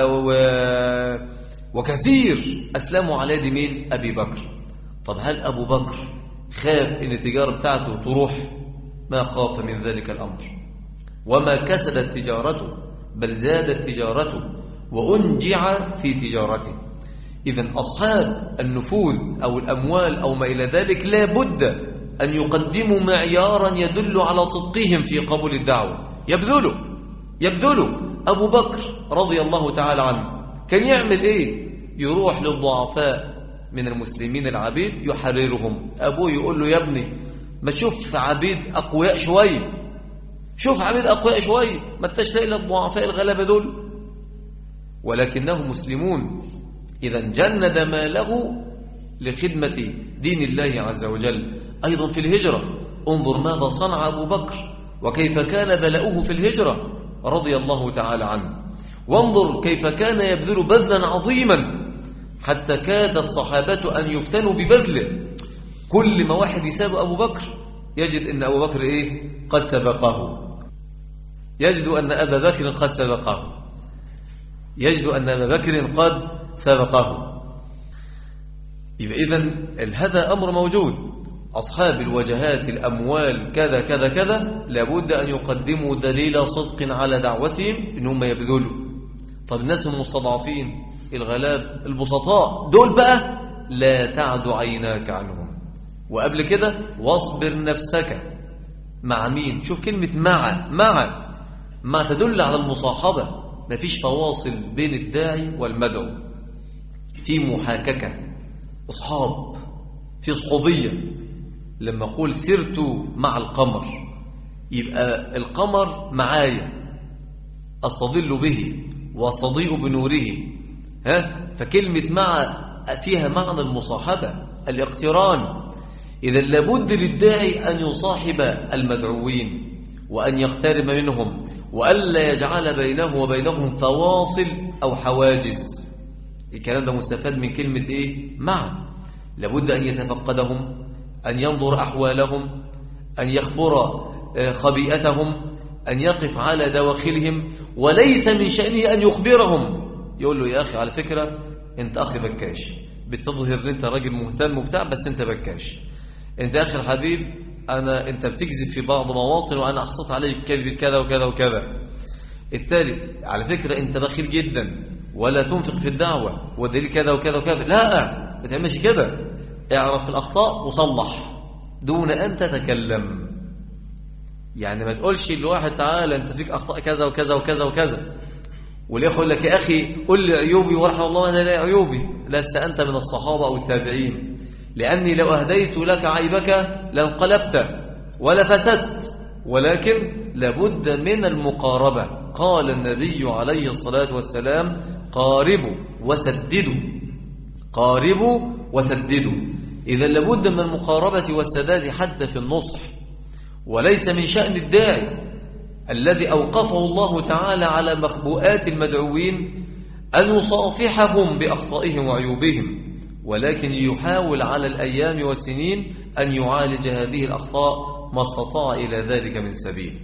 وكثير أسلموا على يد مين؟ أبي بكر. طب هل أبو بكر خاف إن التجارة بتاعته تروح؟ ما خاف من ذلك الأمر، وما كسدت تجارته، بل زادت تجارته وأنجع في تجارته. إذن أصحاب النفوذ أو الأموال أو ما إلى ذلك لا بد أن يقدموا معيارا يدل على صدقهم في قبول الدعوة، يبذلوا. أبو بكر رضي الله تعالى عنه كان يعمل إيه؟ يروح للضعفاء من المسلمين العبيد يحررهم. أبوه يقول له يا ابني ما تشوف عبيد أقوياء شوية، شوف عبيد أقوياء شوية، ما تشتاق إلى الضعفاء الغلبة دول، ولكنهم مسلمون. إذا جند ماله لخدمة دين الله عز وجل. أيضا في الهجرة انظر ماذا صنع أبو بكر وكيف كان بلاؤه في الهجرة رضي الله تعالى عنه، وانظر كيف كان يبذل بذلا عظيما حتى كاد الصحابة أن يفتنوا ببذله. كل ما واحد يساب أبو بكر يجد أن أبو بكر قد سبقه، يجد أن أبا بكر قد سبقه، يجد أن أبا بكر قد سبقه. يبقى إذن هذا أمر موجود. أصحاب الوجهات الأموال كذا كذا كذا لابد أن يقدموا دليل صدق على دعوتهم إنهم يبذلوا. طب الناس المستضعفين الغلاب البسطاء دول بقى لا تعد عيناك عنهم. وقبل كده واصبر نفسك مع مين؟ شوف كلمة مع تدل على المصاحبة، مفيش فواصل بين الداعي والمدعو، في محاككة، أصحاب، في صحوبية. لما أقول سرت مع القمر يبقى القمر معايا، أستظل به وأستضيء بنوره. فكلمة مع فيها معنى المصاحبة، الاقتران. إذا لابد للداعي أن يصاحب المدعوين وأن يقترب منهم وألا يجعل بينه وبينهم فواصل أو حواجز. الكلام ده مستفاد من كلمة مع. لابد أن يتفقدهم، أن ينظر أحوالهم، أن يخبر خبيئتهم، أن يقف على دواخلهم، وليس من شأنه أن يخبرهم يقول له يا أخي على فكرة أنت أخي بكاش، بتظهر أن أنت راجل مهتم وبتاع بس أنت بكاش، أنت أخي الحبيب أنت بتكذب في بعض مواطن وأنا أحصت عليك كذب كذا وكذا وكذا. التالي على فكرة أنت بخيل جدا ولا تنفق في الدعوة ودليل كذا وكذا وكذا. لا، ما تعملش كده. اعرف الأخطاء وصلح دون أن تتكلم. يعني ما تقولش لواحد تعالى أنت فيك أخطاء كذا وكذا وكذا وكذا، والأخ يقول لك يا أخي قل لي عيوبي ورحمة الله أنا لا عيوبي. لست أنت من الصحابة أو التابعين، لأني لو أهديت لك عيبك لانقلبت ولا فسدت، ولكن لابد من المقاربة. قال النبي عليه الصلاة والسلام قاربوا وسددوا، قاربوا وسددوا. إذا لابد من المقاربة والسداد حتى في النصح. وليس من شأن الداعي الذي أوقفه الله تعالى على مخبوءات المدعوين أن يصافحهم بأخطائهم وعيوبهم، ولكن يحاول على الأيام والسنين أن يعالج هذه الأخطاء ما استطاع إلى ذلك من سبيل.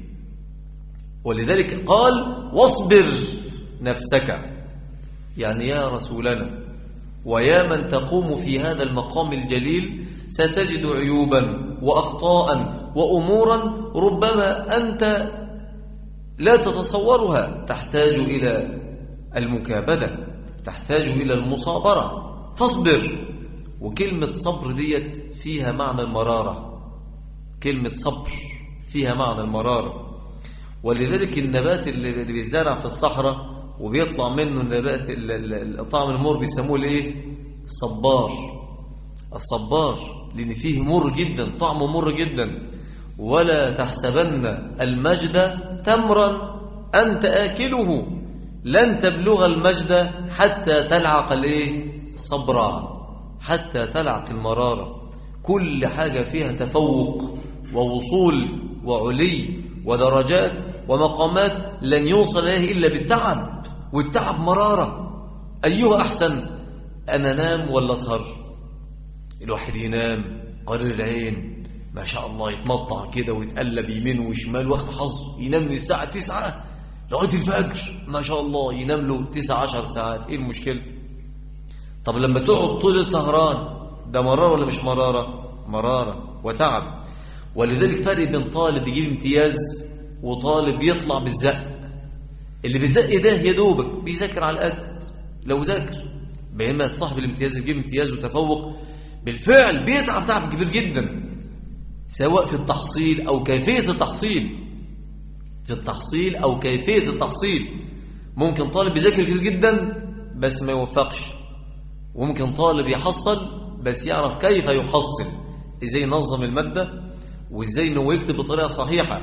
ولذلك قال واصبر نفسك، يعني يا رسولنا ويا من تقوم في هذا المقام الجليل ستجد عيوبا وأخطاء وأمورا ربما أنت لا تتصورها، تحتاج إلى المكابدة، تحتاج إلى المصابرة، فاصبر. وكلمة صبر ديت فيها معنى المرارة، كلمة صبر فيها معنى المرارة. ولذلك النبات اللي بيزرع في الصحراء وبيطلع منه النبات طعم المر بيسموه الصبار. الصبار لأن فيه مر جدا، طعمه مر جدا. ولا تحسبن المجد تمرا أنت آكله، لن تبلغ المجد حتى تلعق الصبر، حتى تلعق المرارة. كل حاجة فيها تفوق ووصول وعلي ودرجات ومقامات لن يوصل إليه إلا بالتعب، والتعب مرارة. أيها أحسن، أنا نام ولا أسهر؟ الواحد ينام قرر العين ما شاء الله يتمطع كده ويتقلب يمين وشمال وقت حظه، ينام من الساعة 9 لغاية الفجر ما شاء الله، ينام له 19 ساعات. إيه المشكلة؟ طب لما تقعد طول سهران ده مرارة ولا مش مرارة؟ مرارة وتعب. ولذلك فرق بين طالب يجيب امتياز وطالب يطلع بالزق. اللي بالزق ده يا دوبك بيذاكر على القد لو ذاكر، بينما صاحب الامتياز يجيب امتياز وتفوق بالفعل بيتعب تعب كبير جدا، سواء في التحصيل أو كيفية التحصيل، في التحصيل أو كيفية التحصيل. ممكن طالب يذاكر كتير جدا بس ما يوفقش، وممكن طالب يحصل بس يعرف كيف يحصل، ازاي ينظم المادة وازاي انه يكتب بطريقة صحيحة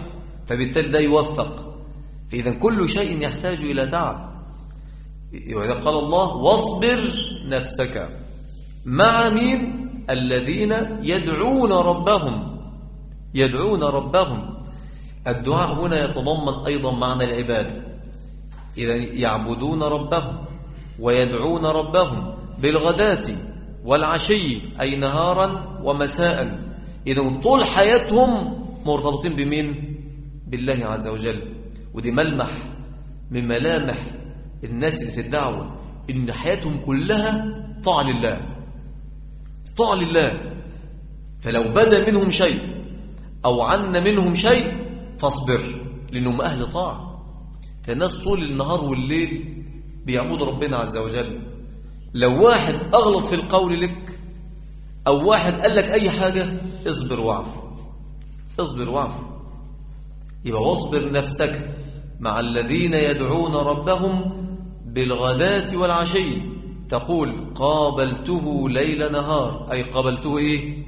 فبالتالي ده يوفق. فإذا كل شيء يحتاج إلى تعب. وإذا قال الله واصبر نفسك مع مين؟ الذين يدعون ربهم. الدعاء هنا يتضمن أيضا معنى العبادة. إذا يعبدون ربهم ويدعون ربهم بالغداة والعشي، أي نهارا ومساء. إذا طول حياتهم مرتبطين بمين؟ بالله عز وجل. ودي ملمح من ملامح الناس اللي في الدعوة، إن حياتهم كلها طاعة لله. فلو بدا منهم شيء أو عن منهم شيء فاصبر، لأنهم أهل طاعة. فالناس طول النهار والليل بيعبدوا ربنا عز وجل. لو واحد أغلط في القول لك أو واحد قال لك أي حاجة، اصبر واعف. يبقى واصبر نفسك مع الذين يدعون ربهم بالغداة والعشي. تقول قابلته ليل نهار، أي قابلته إيه؟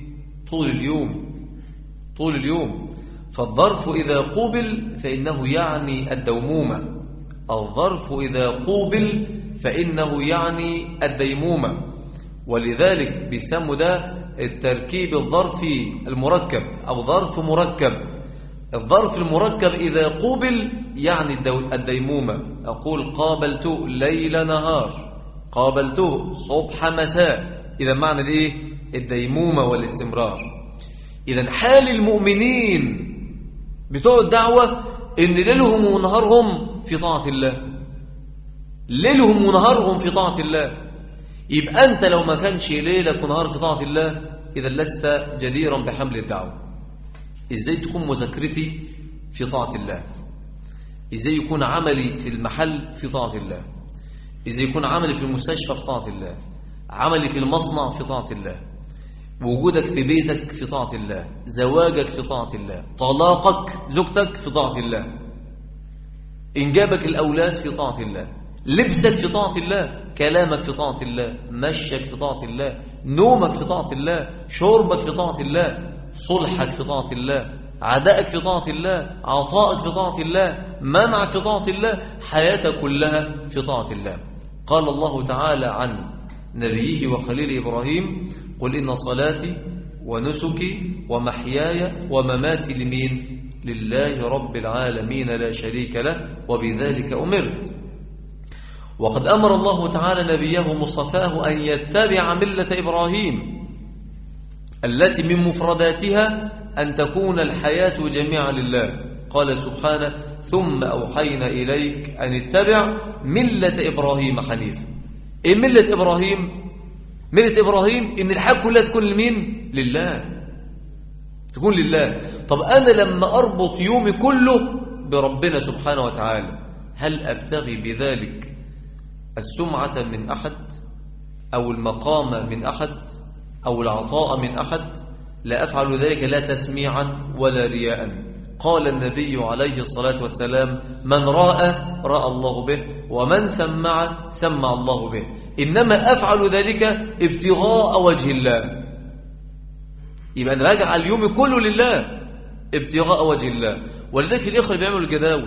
طول اليوم. فالظرف إذا قوبل فإنه يعني الدومومة. الظرف إذا قوبل فإنه يعني الديمومة. ولذلك بيسموا ده التركيب الظرفي المركب أو ظرف مركب. الظرف المركب إذا قوبل يعني الديمومة. أقول قابلته ليل نهار، قابلته صبح مساء. إذا معنى الإيه؟ الديمومة والاستمرار. إذا حال المؤمنين بتوع الدعوة إن ليلهم ونهارهم في طاعة الله. يبقى أنت لو ما كانش ليلك ونهار في طاعة الله، إذا لست جديرا بحمل الدعوة. إزاي تكون مذاكرتي في طاعة الله؟ إزاي يكون عملي في المحل في طاعة الله؟ إزاي يكون عملي في المستشفى في طاعة الله؟ عملي في المصنع في طاعة الله؟ وجودك في بيتك في طاعة الله؟ زواجك في طاعة الله؟ طلاقك زوجتك في طاعة الله؟ إنجابك الأولاد في طاعة الله؟ لبسك في طاعة الله؟ كلامك في طاعة الله؟ مشيك في طاعة الله؟ نومك في طاعة الله؟ شربك في طاعة الله؟ صلحك في طاعة الله؟ عدائك في طاعة الله؟ عطائك في طاعة الله؟ منعك في طاعة الله؟ حياتك كلها في طاعة الله. قال الله تعالى عن نبيه وخليل إبراهيم قل إن صلاتي ونسكي ومحياي ومماتي لمين؟ لله رب العالمين لا شريك له وبذلك أمرت. وقد أمر الله تعالى نبيه مصطفاه أن يتبع ملة إبراهيم التي من مفرداتها أن تكون الحياة جميعا لله. قال سبحانه ثم أوحينا إليك أن اتبع ملة إبراهيم حنيفا. إيه ملة إبراهيم؟ ملة إبراهيم إن الحياة كلها تكون لمين؟ لله، تكون لله. طب أنا لما أربط يومي كله بربنا سبحانه وتعالى، هل أبتغي بذلك السمعة من أحد أو المقام من أحد أو العطاء من أحد؟ لا أفعل ذلك لا تسميعا ولا رياء. قال النبي عليه الصلاة والسلام من رأى الله به ومن سمع الله به. إنما أفعل ذلك ابتغاء وجه الله. يبقى أنا راجع اليوم كله لله ابتغاء وجه الله. ولذلك الإخوة بيعملوا الجداول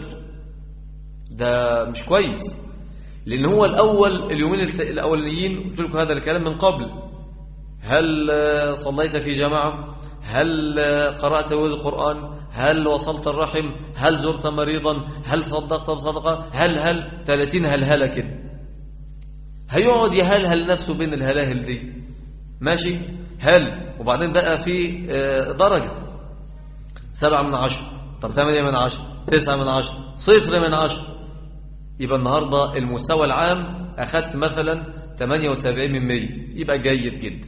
ده مش كويس، لأن هو الأول اليومين الأوليين قلت لكم هذا الكلام من قبل. هل صليت في جماعة؟ هل قرأت القرآن؟ هل وصلت الرحم؟ هل زرت مريضا؟ هل صدقت بصدقة؟ هل 30 هلهلة كده. هيقعد يهلهل نفسه بين الهلاهل دي ماشي. وبعدين بقى في درجة 7 من 10، طب 8 من 10، 9 من 10، 0 من 10. يبقى النهاردة المستوى العام أخذت مثلا 78 من 100، يبقى جيد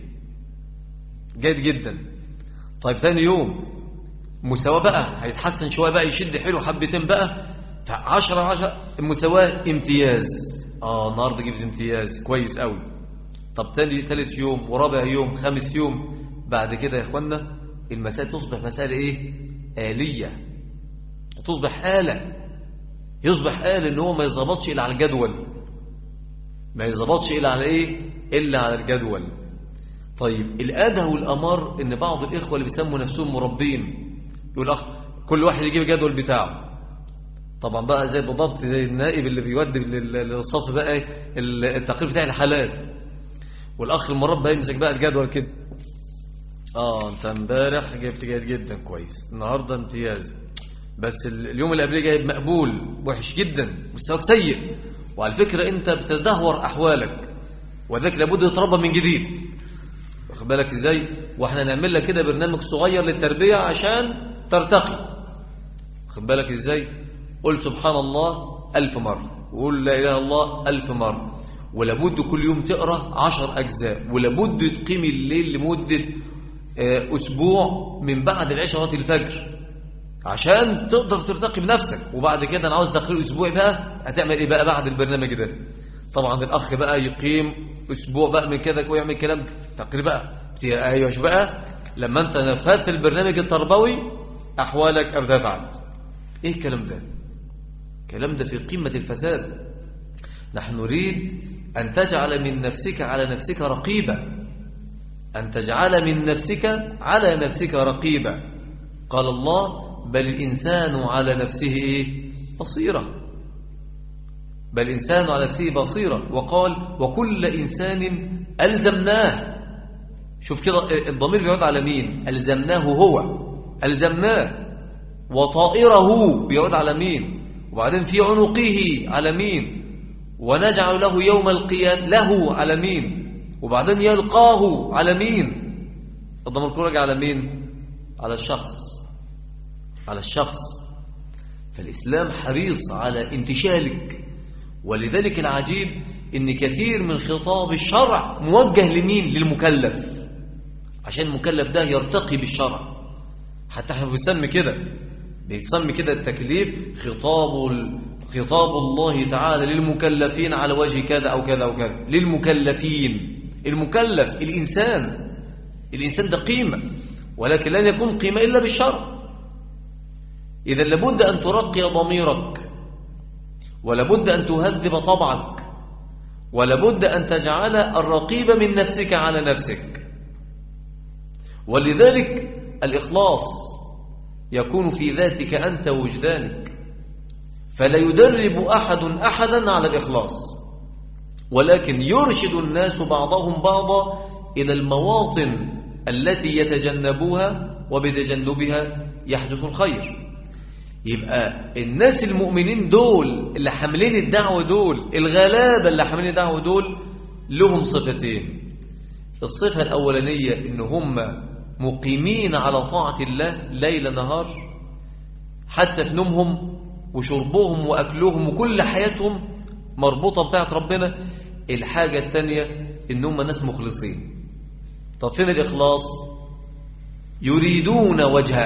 جدا. طيب ثاني يوم مستوى بقى هيتحسن شوية بقى، يشد حلو حبتين بقى 10 المستوى امتياز. النهاردة جبت امتياز كويس قوي. طب ثالث يوم ورابع يوم 5 يوم بعد كده يا اخوانا المسائل تصبح مسائل ايه؟ آلية. تصبح آلة. يصبح ان هو ما يظبطش الا على الجدول، ما يظبطش الا على ايه؟ الا على الجدول. طيب الادهى والامر ان بعض الاخوه اللي بيسموا نفسهم مربين يقول كل واحد يجيب الجدول بتاعه. طبعا بقى زي بالضبط زي النائب اللي بيودي للصف بقى التقرير بتاع الحالات، والاخ المربى بقى يمسك بقى الجدول كده. انت امبارح جبت جيد جدا كويس، النهارده امتياز، بس اليوم اللي قبليه جايب مقبول وحش جدا، مستواك سيء، وعلى فكره انت بتدهور احوالك، وذاك لابد يتربى من جديد. واخد بالك ازاي؟ واحنا نعمل لك كده برنامج صغير للتربيه عشان ترتقي. واخد بالك ازاي؟ قل سبحان الله 1000 مرة، وقول لا إله إلا الله 1000 مرة، ولابد كل يوم تقرأ 10 أجزاء، ولابد تقيم الليل لمدة أسبوع من بعد العشاء لغاية الفجر عشان تقدر ترتقي بنفسك. وبعد كده أنا عاوز تقرير أسبوعي بقى، هتعمل إيه بقى بعد البرنامج ده؟ طبعا الأخ بقى يقيم أسبوع بقى من كده ويعمل كلام تقرير بقى. أيوة شو بقى لما أنت نفذت البرنامج التربوي أحوالك ارتفعت. إيه الكلام ده؟ الكلام ده في قمة الفساد. نحن نريد أن تجعل من نفسك على نفسك رقيبا، أن تجعل من نفسك على نفسك رقيبا. قال الله بل الإنسان على نفسه بصيرة، بل الإنسان على نفسه بصيرة. وقال وكل إنسان ألزمناه. شوف كده الضمير بيعود على مين؟ ألزمناه، هو ألزمناه. وطائره بيعود على مين؟ وبعدين في عنقه على مين؟ ونجعل له يوم القيامة له على مين؟ وبعدين يلقاه على مين؟ الضمير كله راجع على مين؟ على الشخص، على الشخص. فالإسلام حريص على انتشالك، ولذلك العجيب إن كثير من خطاب الشرع موجه لمين؟ للمكلف، عشان المكلف ده يرتقي بالشرع. حتى احنا بنسمي كده التكليف خطاب الله تعالى للمكلفين على وجه كذا أو كذا أو كذا. للمكلفين، المكلف الإنسان ده قيمة، ولكن لن يكون قيمة إلا بالشرع. إذا لابد أن ترقي ضميرك، ولابد أن تهذب طبعك، ولابد أن تجعل الرقيب من نفسك على نفسك. ولذلك الإخلاص يكون في ذاتك أنت وجدانك، فلا يدرب أحدا على الإخلاص، ولكن يرشد الناس بعضهم بعضا إلى المواطن التي يتجنبوها، وبتجنبها يحدث الخير. يبقى الناس المؤمنين دول اللي حاملين الدعوة دول، الغلابة اللي حاملين الدعوة دول، لهم صفتين. الصفة الأولانية إن هم مقيمين على طاعة الله ليل نهار، حتى في نومهم وشربهم وأكلهم وكل حياتهم مربوطة بتاعة ربنا. الحاجة الثانية إنهم ناس مخلصين. طب فين الإخلاص؟ يريدون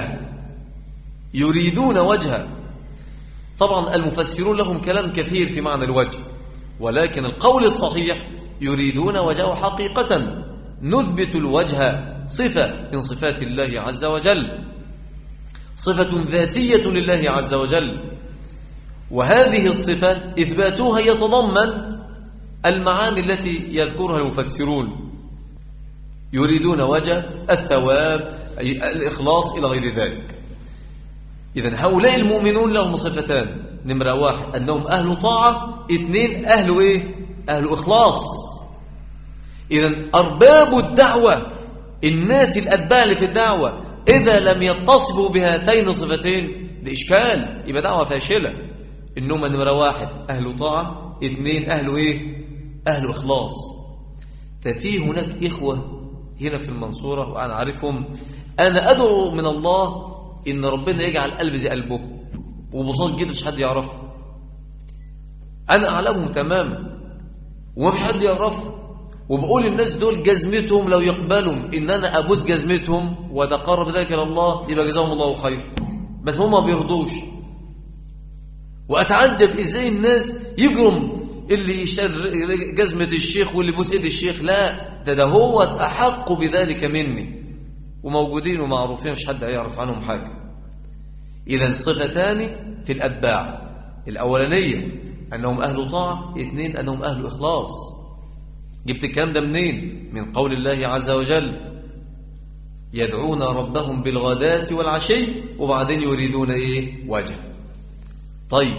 وجهه. طبعا المفسرون لهم كلام كثير في معنى الوجه، ولكن القول الصحيح يريدون وجهه حقيقة. نثبت الوجه صفة من صفات الله عز وجل، صفة ذاتية لله عز وجل، وهذه الصفة إثباتها يتضمن المعاني التي يذكرها المفسرون. يريدون وجه الثواب، الإخلاص إلى غير ذلك. إذن هؤلاء المؤمنون لهم صفتان: نمرة 1 أنهم أهل طاعة، 2 أهل إخلاص. إذن أرباب الدعوة، الناس الأتباع اللي في الدعوة، إذا لم يتصفوا بهاتين الصفتين بإشكال، يبقى دعوة فاشلة. إنهم نمرة 1 أهل طاعة، 2 أهل إخلاص. ففي هناك إخوة هنا في المنصورة وأنا عارفهم، أنا أدعو من الله إن ربنا يجعل قلب زي قلبه، وبساط جدا مش حد يعرفه. أنا أعلمهم تماما وما في حد يعرفه، وبقول الناس دول جزمتهم لو يقبلوا إن أنا أبوس جزمتهم وتقرب ذلك إلى الله يبقى جزاهم الله خير، بس هم ما بيرضوش. وأتعجب إزاي الناس يجرم اللي يشتري جزمة الشيخ واللي يبوس إيد الشيخ. لا، ده هو أحق بذلك مني، وموجودين ومعروفين مش حد يعرف عنهم حاجة. إذن صفتان في الأتباع: الأولانية أنهم أهل طاعة، 2 أنهم أهل إخلاص. جبت الكلام ده منين؟ من قول الله عز وجل: يدعون ربهم بالغداة والعشي وبعدين يريدون إيه؟ وجه. طيب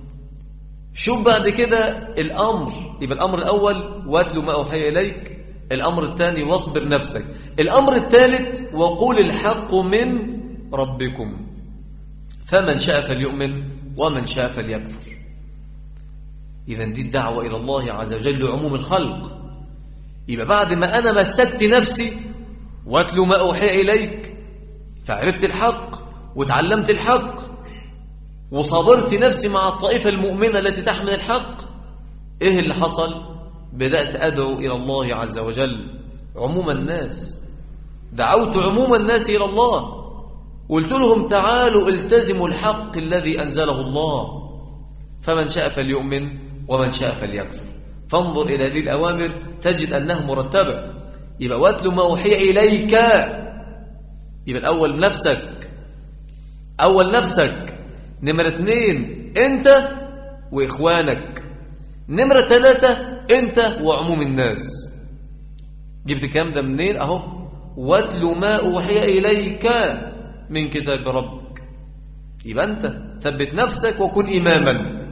شوف بعد كده الأمر، يبقى الأمر الأول واتل ما أوحي إليك، الأمر الثاني واصبر نفسك، الأمر الثالث وقول الحق من ربكم فمن شاء فليؤمن ومن شاء فليكفر. إذا دي الدعوة إلى الله عز وجل لعموم الخلق. يبقى بعد ما أنا مسكت نفسي واتل ما أوحي إليك فعرفت الحق وتعلمت الحق وصبرت نفسي مع الطائفة المؤمنة التي تحمل الحق، إيه اللي حصل؟ بدأت أدعو إلى الله عز وجل عموم الناس، دعوت عموم الناس إلى الله، قلت لهم تعالوا التزموا الحق الذي أنزله الله فمن شاء فليؤمن ومن شاء فليكفر. فانظر إلى هذه الأوامر تجد أنها مرتبة. يبقى واتل ما أوحي إليك، يبقى الأول نفسك، أول نفسك، نمرة 2 أنت وإخوانك، نمرة 3 أنت وعموم الناس. جبت الكلام ده منين؟ أهو واتل ما أوحي إليك من كتاب ربك. يبقى أنت ثبت نفسك وكن إماما،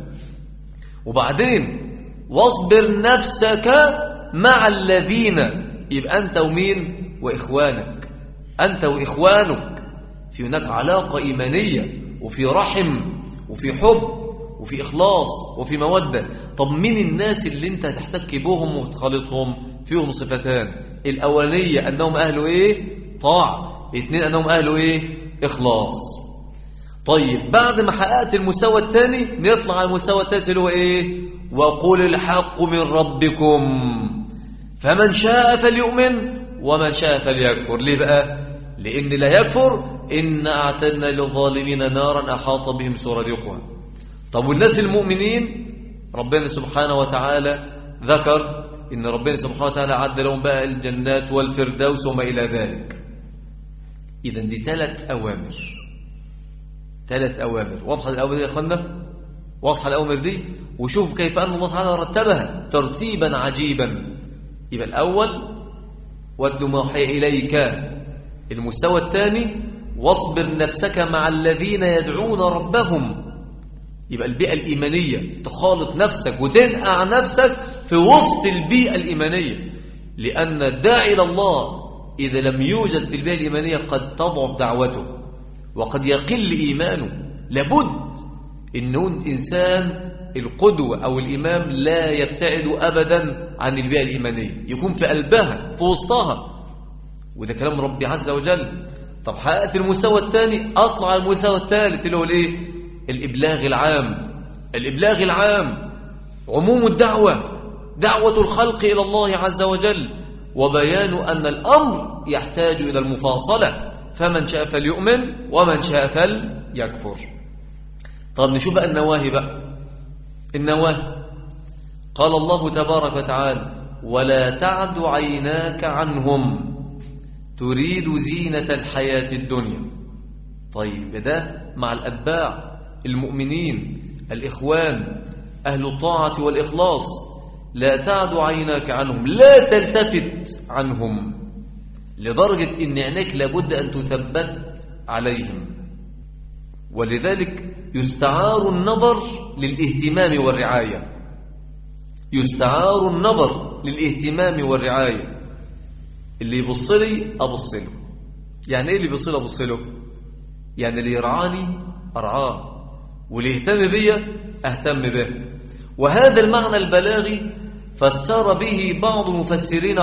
وبعدين واصبر نفسك مع الذين، يبقى أنت ومين؟ وإخوانك، أنت وإخوانك في هناك علاقة إيمانية وفي رحم وفي حب وفي إخلاص وفي مودة. طب مين الناس اللي أنت تحتك بهم وتخالطهم؟ فيهم صفتان، الأولية أنهم أهل إيه؟ طاعة، 2 أنهم أهل إيه؟ إخلاص. طيب بعد ما حققت المستوى الثاني نطلع على المستوى الثالث اللي هو إيه؟ وقل الحق من ربكم فمن شاء فليؤمن ومن شاء فليكفر. ليه بقى؟ لأن لا يكفر إن أعتدنا للظالمين نارا أحاط بهم سرادقها. طب والناس المؤمنين ربنا سبحانه وتعالى ذكر إن ربنا سبحانه وتعالى عد لهم بقى الجنات والفردوس وما إلى ذلك. إذن دي 3 أوامر، 3 أوامر. واضحة الأوامر دي يا أخوانا؟ واضحة الأوامر دي؟ وشوف كيف أن الله تعالى رتبها ترتيبا عجيبا. يبقى الأول واتل ما أوحي إليك، المستوى الثاني واصبر نفسك مع الذين يدعون ربهم، يبقى البيئة الإيمانية، تخالط نفسك وتنقع نفسك في وسط البيئة الإيمانية، لأن الداعي إلى الله إذا لم يوجد في البيئة الإيمانية قد تضعف دعوته وقد يقل إيمانه. لابد إنه إنسان القدوة أو الإمام لا يبتعد أبدا عن البيئة الإيمانية، يكون في قلبها في وسطها، وده كلام ربي عز وجل. طب حققت المستوى الثاني، أطلع على المستوى الثالث اللي هو الإيه؟ الإبلاغ العام. الإبلاغ العام عموم الدعوة، دعوة الخلق إلى الله عز وجل، وبيان أن الأمر يحتاج إلى المفاصلة، فمن شاء فليؤمن ومن شاء فليكفر. طب نشوف بقى النواهي بقى. النواهي قال الله تبارك وتعالى ولا تعد عيناك عنهم تريد زينة الحياة الدنيا. طيب ده مع الأتباع المؤمنين الإخوان أهل الطاعة والإخلاص، لا تعد عيناك عنهم، لا تلتفت عنهم، لدرجة إن عينيك لابد أن تثبت عليهم. ولذلك يستعار النظر للاهتمام والرعاية، يستعار النظر للاهتمام والرعاية. اللي يبص لي أبص له. يعني إيه اللي يبص لي أبص له؟ يعني اللي يرعاني أرعاه، واللي يهتم بي أهتم به. وهذا المعنى البلاغي فسر به بعض المفسرين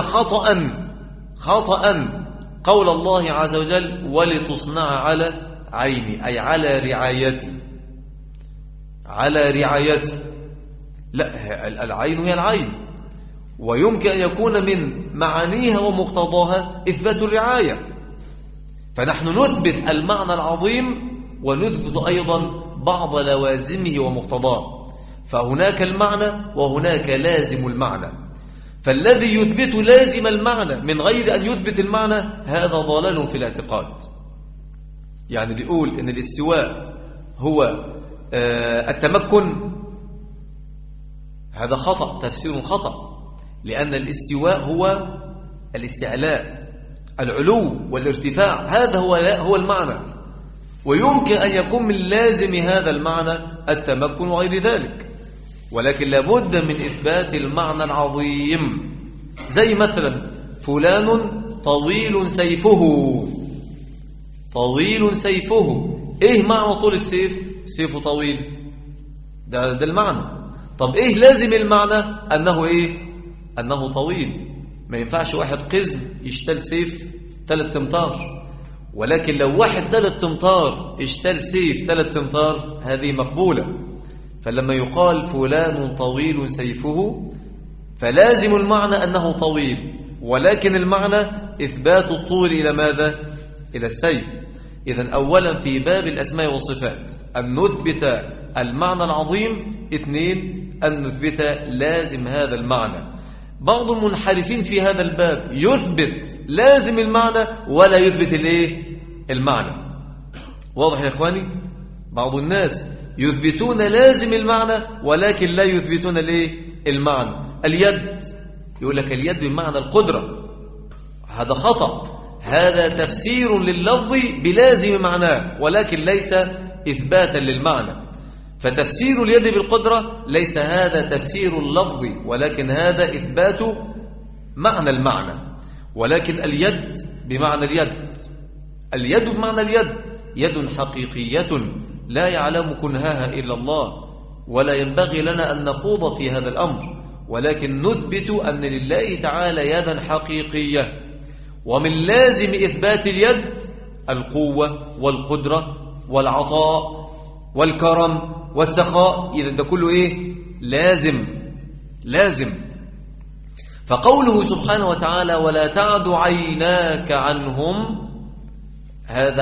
خطأ قول الله عز وجل ولتصنع على عيني، أي على رعايتي، على رعايتي. لا، العين هي العين، ويمكن أن يكون من معانيها ومقتضاها إثبات الرعاية. فنحن نثبت المعنى العظيم ونثبت أيضا بعض لوازمه ومقتضاه. فهناك المعنى وهناك لازم المعنى، فالذي يثبت لازم المعنى من غير أن يثبت المعنى هذا ضلال في الاعتقاد. يعني بيقول إن الاستواء هو التمكن، هذا خطأ، تفسير خطأ، لأن الاستواء هو الاستعلاء العلو والارتفاع، هذا هو المعنى. ويمكن أن يكون من لازم هذا المعنى التمكن وغير ذلك، ولكن لابد من إثبات المعنى العظيم. زي مثلا فلان طويل سيفه، طويل سيفه، إيه معنى طول السيف؟ سيفه طويل، ده المعنى. طب إيه لازم المعنى؟ أنه إيه؟ أنه طويل. ما ينفعش واحد قزم يشتل سيف 3 أمتار، ولكن لو واحد 3 أمتار اشتل سيف 3 أمتار هذه مقبولة. فلما يقال فلان طويل سيفه فلازم المعنى أنه طويل، ولكن المعنى إثبات الطول إلى ماذا؟ إلى السيف. إذن أولا في باب الأسماء والصفات أن نثبت المعنى العظيم، 2 أن نثبت لازم هذا المعنى. بعض المنحرفين في هذا الباب يثبت لازم المعنى ولا يثبت المعنى. واضح يا إخواني؟ بعض الناس يثبتون لازم المعنى ولكن لا يثبتون المعنى. اليد، يقول لك اليد بمعنى القدرة، هذا خطأ. هذا تفسير لللفظ بلازم معناه ولكن ليس إثباتا للمعنى. فتفسير اليد بالقدرة ليس هذا تفسير اللفظ، ولكن هذا إثبات معنى المعنى. ولكن اليد بمعنى اليد، اليد بمعنى اليد، يد حقيقية لا يعلم كنهاها إلا الله، ولا ينبغي لنا أن نخوض في هذا الأمر، ولكن نثبت أن لله تعالى يدا حقيقية. ومن لازم إثبات اليد القوة والقدرة والعطاء والكرم والسخاء. إذا ده كله لازم. فقوله سبحانه وتعالى ولا تعد عيناك عنهم، هذا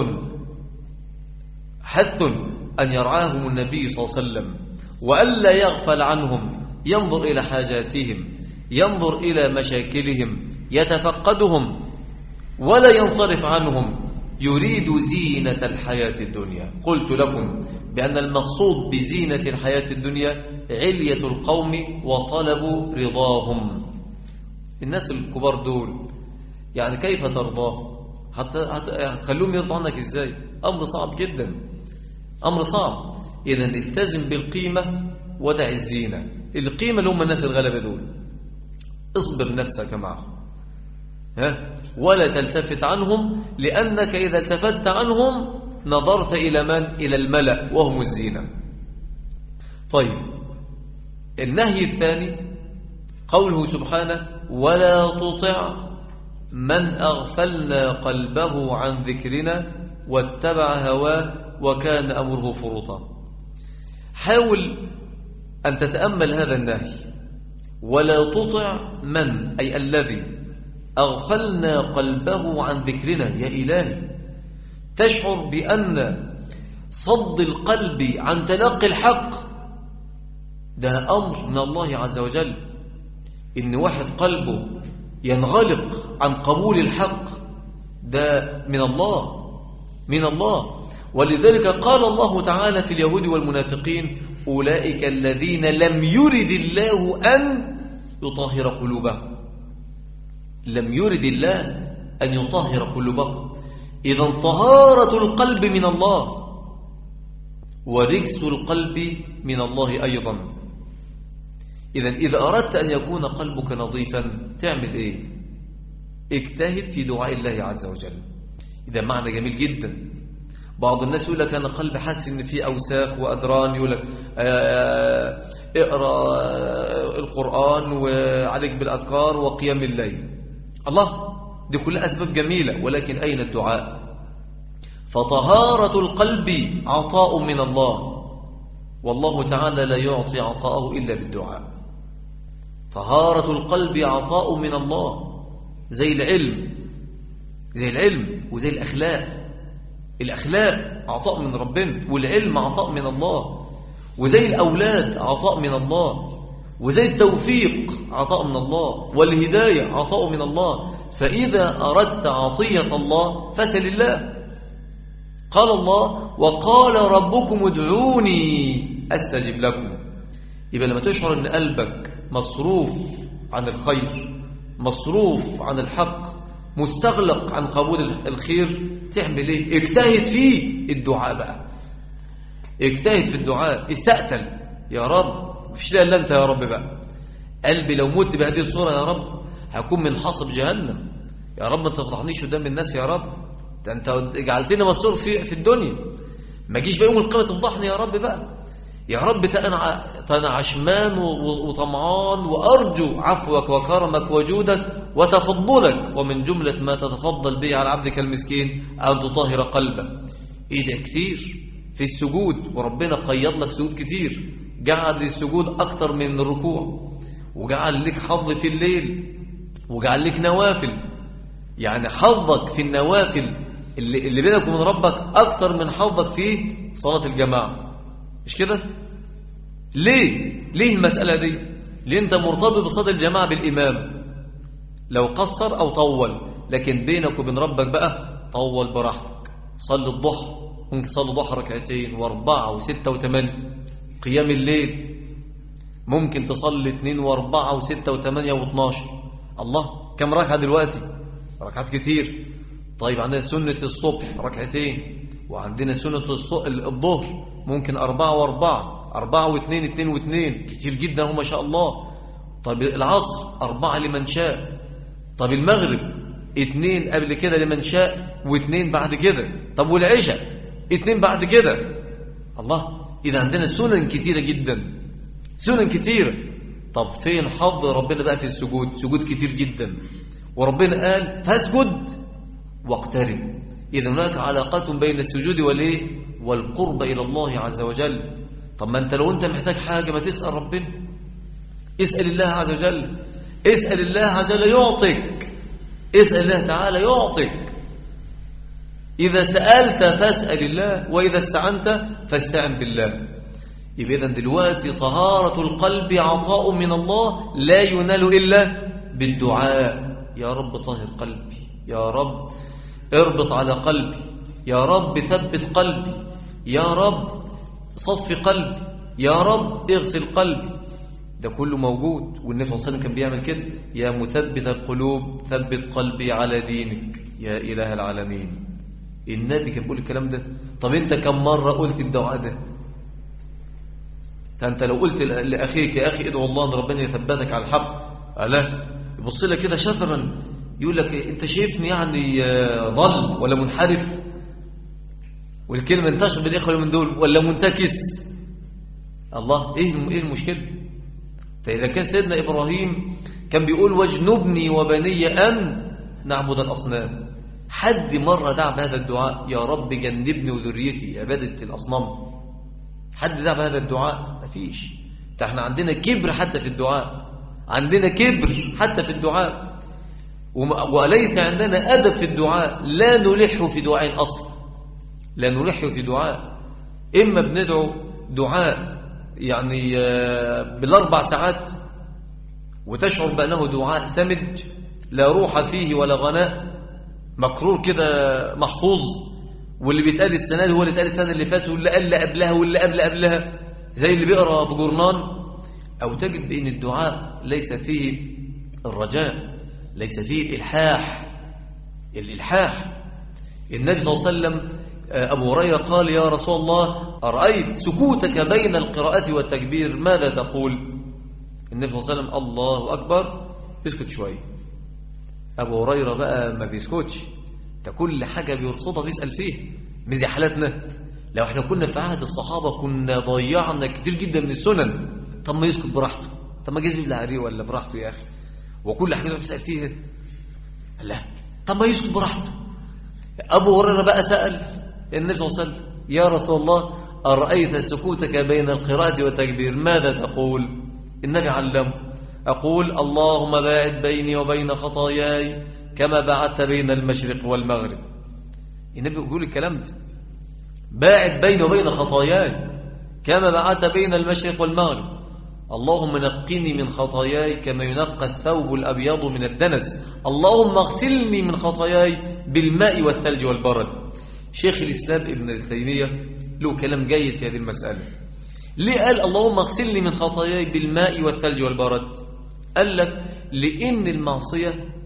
حث أن يرعاهم النبي صلى الله عليه وسلم وألا يغفل عنهم، ينظر إلى حاجاتهم، ينظر إلى مشاكلهم، يتفقدهم ولا ينصرف عنهم، يريد زينة الحياة الدنيا. قلت لكم بأن المقصود بزينة الحياة الدنيا علية القوم وطلب رضاهم. الناس الكبار دول يعني كيف ترضاه؟ هتخلوهم يرضوا عنك ازاي؟ أمر صعب جدا، أمر صعب. إذن التزم بالقيمة ودع الزينة. القيمة اللي هم الناس الغلبة دول، اصبر نفسك معهم ولا تلتفت عنهم، لأنك إذا التفت عنهم نظرت إلى من؟ إلى الملأ وهم الزينة. طيب، النهي الثاني قوله سبحانه ولا تطع من أغفلنا قلبه عن ذكرنا واتبع هواه وكان أمره فرطا. حاول أن تتأمل هذا النهي، ولا تطع من أي الذي أغفلنا قلبه عن ذكرنا. يا إلهي، تشعر بأن صد القلب عن تلقي الحق ده أمر من الله عز وجل. إن واحد قلبه ينغلق عن قبول الحق ده من الله. ولذلك قال الله تعالى في اليهود والمنافقين أولئك الذين لم يرد الله أن يطهر قلوبهم. لم يرد الله أن يطهر قلوبهم. إذن طهارة القلب من الله ورجس القلب من الله أيضا. إذا أردت أن يكون قلبك نظيفا تعمل اجتهد في دعاء الله عز وجل. إذا معنى جميل جدا. بعض الناس يقول لك أنا قلبي حاسس إن فيه أوساخ وأدران، يقول لك اقرأ القرآن وعليك بالأذكار وقيام الليل. الله، دي كلها أسباب جميلة، ولكن أين الدعاء؟ فطهارة القلب عطاء من الله، والله تعالى لا يعطي عطاءه إلا بالدعاء. طهارة القلب عطاء من الله، زي العلم وزي الأخلاق عطاء من ربنا، والعلم عطاء من الله، وزي الأولاد عطاء من الله، وزي التوفيق عطاء من الله، والهداية عطاء من الله. فإذا أردت عطية الله فسل الله. قال الله وقال ربكم ادعوني أستجب لكم. يبقى لما تشعر أن قلبك مصروف عن الخير، مصروف عن الحق، مستغلق عن قبول الخير، تعمل ايه؟ اجتهد فيه الدعاء بقى، اجتهد في الدعاء، استقتل يا رب، مفيش لا الا انت يا رب بقى. قلبي لو مت بهذه الصورة يا رب هكون من حصب جهنم، يا رب ما تفضحنيش قدام الناس يا رب، ده انت جعلتني مسرور في الدنيا، ما جيش بقى يوم القيامة تفضحني يا رب بقى. يا رب أنا عشمان وطمعان وأرجو عفوك وكرمك وجودك وتفضلك، ومن جملة ما تتفضل به على عبدك المسكين أن تطهر قلبه. إيه ده كتير في السجود، وربنا قيض لك سجود كتير، جعل السجود أكتر من الركوع، وجعل لك حظ في الليل، وجعل لك نوافل، يعني حظك في النوافل اللي بينك وبين ربك أكتر من حظك في صلاة الجماعة، مش كده؟ ليه المسألة دي؟ ليه انت مرتبط بصلاة الجماعة بالإمام، لو قصر أو طول، لكن بينك وبين ربك بقى طول براحتك. صلي الضحى، ممكن تصلي ضحى ركعتين واربعة وستة وثمانية. قيام الليل ممكن تصلي 2 و4 و6 و8 و12. الله، كم ركعة دلوقتي؟ ركعات كتير. طيب عندنا سنة الصبح ركعتين، وعندنا سنة الظهر ممكن 4 و4، 4 و2، 2 و2، كتير جدا هو ما شاء الله. طيب العصر 4 لمن شاء. طب المغرب 2 قبل كده لمن شاء، و2 بعد كده. طب والعشاء 2 بعد كده. الله، إذا عندنا سنن كتيرة جدا، سنن كتيرة. طب فين حظ ربنا بقى في السجود؟ سجود كتير جدا، وربنا قال فاسجد واقترب. إذا هناك علاقة بين السجود والقرب إلى الله عز وجل. طب ما أنت لو أنت محتاج حاجة ما تسأل ربنا، اسأل الله عز وجل، اسأل الله عز وجل يعطيك، اسأل الله تعالى يعطيك. إذا سألت فاسأل الله، وإذا استعنت فاستعن بالله. يبقى إذن دلوقتي طهارة القلب عطاء من الله لا ينال إلا بالدعاء. يا رب طهر قلبي، يا رب اربط على قلبي، يا رب ثبت قلبي، يا رب صف قلبي، يا رب اغسل قلبي. ده كله موجود، والنبي صلى الله عليه وسلم كان بيعمل كده: يا مثبت القلوب ثبت قلبي على دينك يا إله العالمين. النبي كان بيقول الكلام ده. طب انت كم مرة قلت الدعاء ده؟ فأنت لو قلت لأخيك يا أخي ادعو الله أن ربنا يثبتك على الحق، لا يبص لك كده شفرا، يقول لك أنت شايفني يعني ضل ولا منحرف؟ والكلمة انتشر بالإخوة من دول، ولا منتكس؟ الله، إيه المشكلة؟ فإذا كان سيدنا إبراهيم كان بيقول واجنبني وبني أن نعبد الأصنام، حد مرة دعا بهذا الدعاء يا رب جنبني وذريتي عبادة الأصنام؟ حد دعا بهذا الدعاء؟ مفيش. احنا عندنا كبر حتى في الدعاء، عندنا كبر حتى في الدعاء، وليس عندنا أدب في الدعاء. لا نلح في دعاء أصلا، لا نلح في دعاء. إما بندعو دعاء يعني بالأربع ساعات وتشعر بأنه دعاء سمج لا روح فيه ولا غناء، مكرور كده محفوظ، واللي بيتقال السنة دي هو اللي اتقال السنة اللي فاتت، واللي قال قبلها واللي قبلها، زي اللي بيقرأ في جورنان. أو تجد بأن الدعاء ليس فيه الرجاء، ليس فيه الإلحاح. النبي صلى الله عليه وسلم أبو هريرة قال يا رسول الله أرأيت سكوتك بين القراءة والتكبير ماذا تقول؟ النبي صلى الله عليه وسلم الله أكبر، اسكت شوية. أبو هريرة بقى ما بيسكتش، ده كل حاجة بيرصدها بيسأل فيها. من زي حالتنا، لو احنا كنا في عهد الصحابة كنا ضيعنا كتير جدا من السنن. طب ما يسكت براحته، طب ما جزم العري ولا براحته يا أخي، وكل حاجة بيسأل فيها. لا، طب ما يسكت براحته. أبو هريرة بقى سأل النبي صلى الله عليه وسلم يا رسول الله أرأيت سكوتك بين القراءة والتكبير ماذا تقول؟ النبي علمه: أقول اللهم باعد بيني وبين خطاياي كما بعدت بين المشرق والمغرب. النبي يقول الكلام ده: باعد بيني وبين خطاياي كما بعدت بين المشرق والمغرب. اللهم نقني من خطاياي كما ينقى الثوب الأبيض من الدنس. اللهم اغسلني من خطاياي بالماء والثلج والبرد. شيخ الإسلام ابن تيمية له كلام جيد في هذه المسألة. ليه قال اللهم اغسلني من خطاياي بالماء والثلج والبرد؟ قال لك لأن المعصية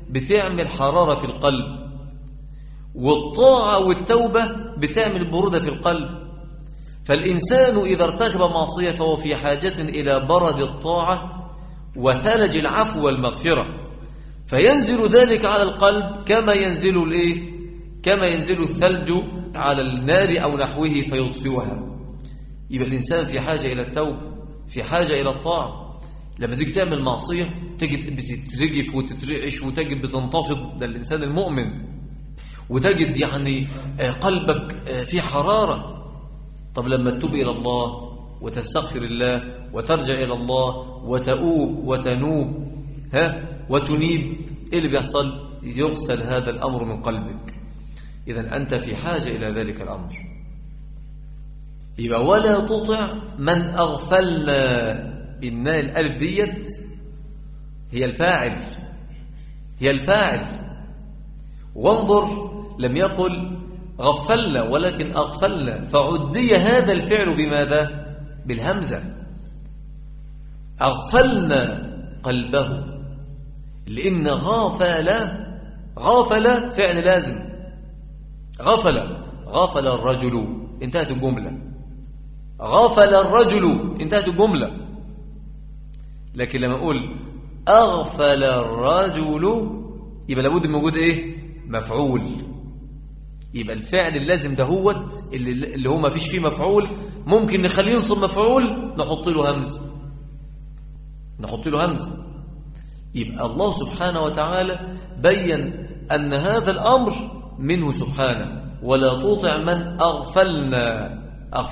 بتعمل حرارة في القلب، والطاعة والتوبة بتعمل برودة في القلب. فالإنسان إذا ارتكب معصية فهو في حاجة إلى برد الطاعة وثلج العفو والمغفرة، فينزل ذلك على القلب كما ينزل الثلج على النار أو نحوه فيطفئها. يبقى الإنسان في حاجة إلى التوبة، في حاجة إلى الطاعة. لما تيجي تعمل معصية تجد بتترجف وتترعش وتجد بتنتفض، ده الإنسان المؤمن، وتجد يعني قلبك في حرارة. طب لما تتوب إلى الله وتستغفر الله وترجع إلى الله وتؤوب وتنوب وتنيب، إيه اللي بيحصل؟ يغسل هذا الأمر من قلبك. إذن أنت في حاجة إلى ذلك الأمر. يبقى ولا تطع من أغفلنا. إن الألف ديت هي الفاعل. وانظر، لم يقل غفلنا ولكن أغفلنا، فعدي هذا الفعل بماذا؟ بالهمزة. أغفلنا قلبه، لأن غافل فعل لازم. غفل الرجل، انتهت الجملة. غفل الرجل، انتهت الجملة. لكن لما أقول أغفل الرجل يبقى لابد من وجود مفعول. يبقى الفعل اللازم ده اللي هو ما فيش فيه مفعول، ممكن نخليه ينصب مفعول نحط له همزة. يبقى الله سبحانه وتعالى بين أن هذا الأمر منه سبحانه. ولا تطع من أغفلنا.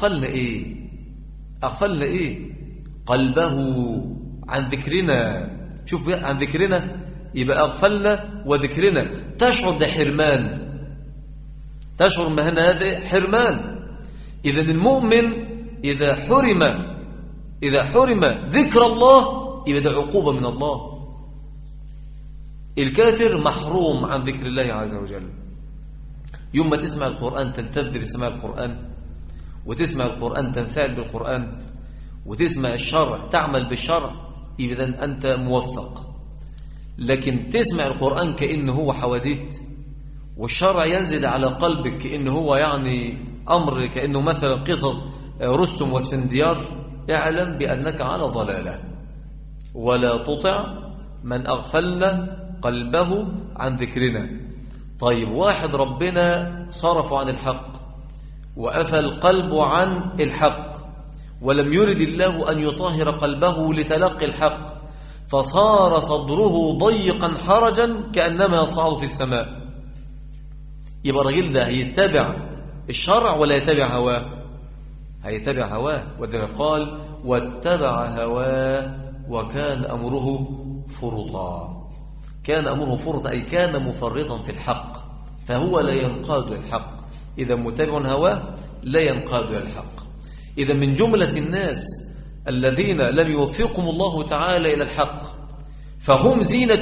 أغفلنا قلبه عن ذكرنا. شوف عن ذكرنا، يبقى أغفلنا وذكرنا. تشعر ده حرمان، تشعر ما هذا حرمان. إذا المؤمن إذا حرم ذكر الله يبقى ده عقوبة من الله. الكافر محروم عن ذكر الله عز وجل. يوم ما تسمع القرآن تلتذ بسماع القرآن، وتسمع القرآن تنفعل بالقرآن، وتسمع الشرع تعمل بالشرع، إذا أنت موفق. لكن تسمع القرآن كأنه هو حواديت، والشرع ينزل على قلبك كأنه هو يعني أمر، كأنه مثلا قصص رستم واسفنديار، اعلم بأنك على ضلالة. ولا تطع من أغفلنا قلبه عن ذكرنا. طيب، واحد ربنا صرفه عن الحق وأفل قلبه عن الحق، ولم يرد الله أن يطهر قلبه لتلقي الحق، فصار صدره ضيقا حرجا كأنما يصعد في السماء. يبقى الرجل ده هيتبع الشرع ولا يتبع هواه؟ هيتبع هواه. وذلك قال واتبع هواه وكان أمره فرطا. كان أمره فرطا أي كان مفرطا في الحق، فهو لا ينقاد للحق. إذا متبع هواه لا ينقاد للحق. إذا من جملة الناس الذين لم يوفقهم الله تعالى إلى الحق فهم زينة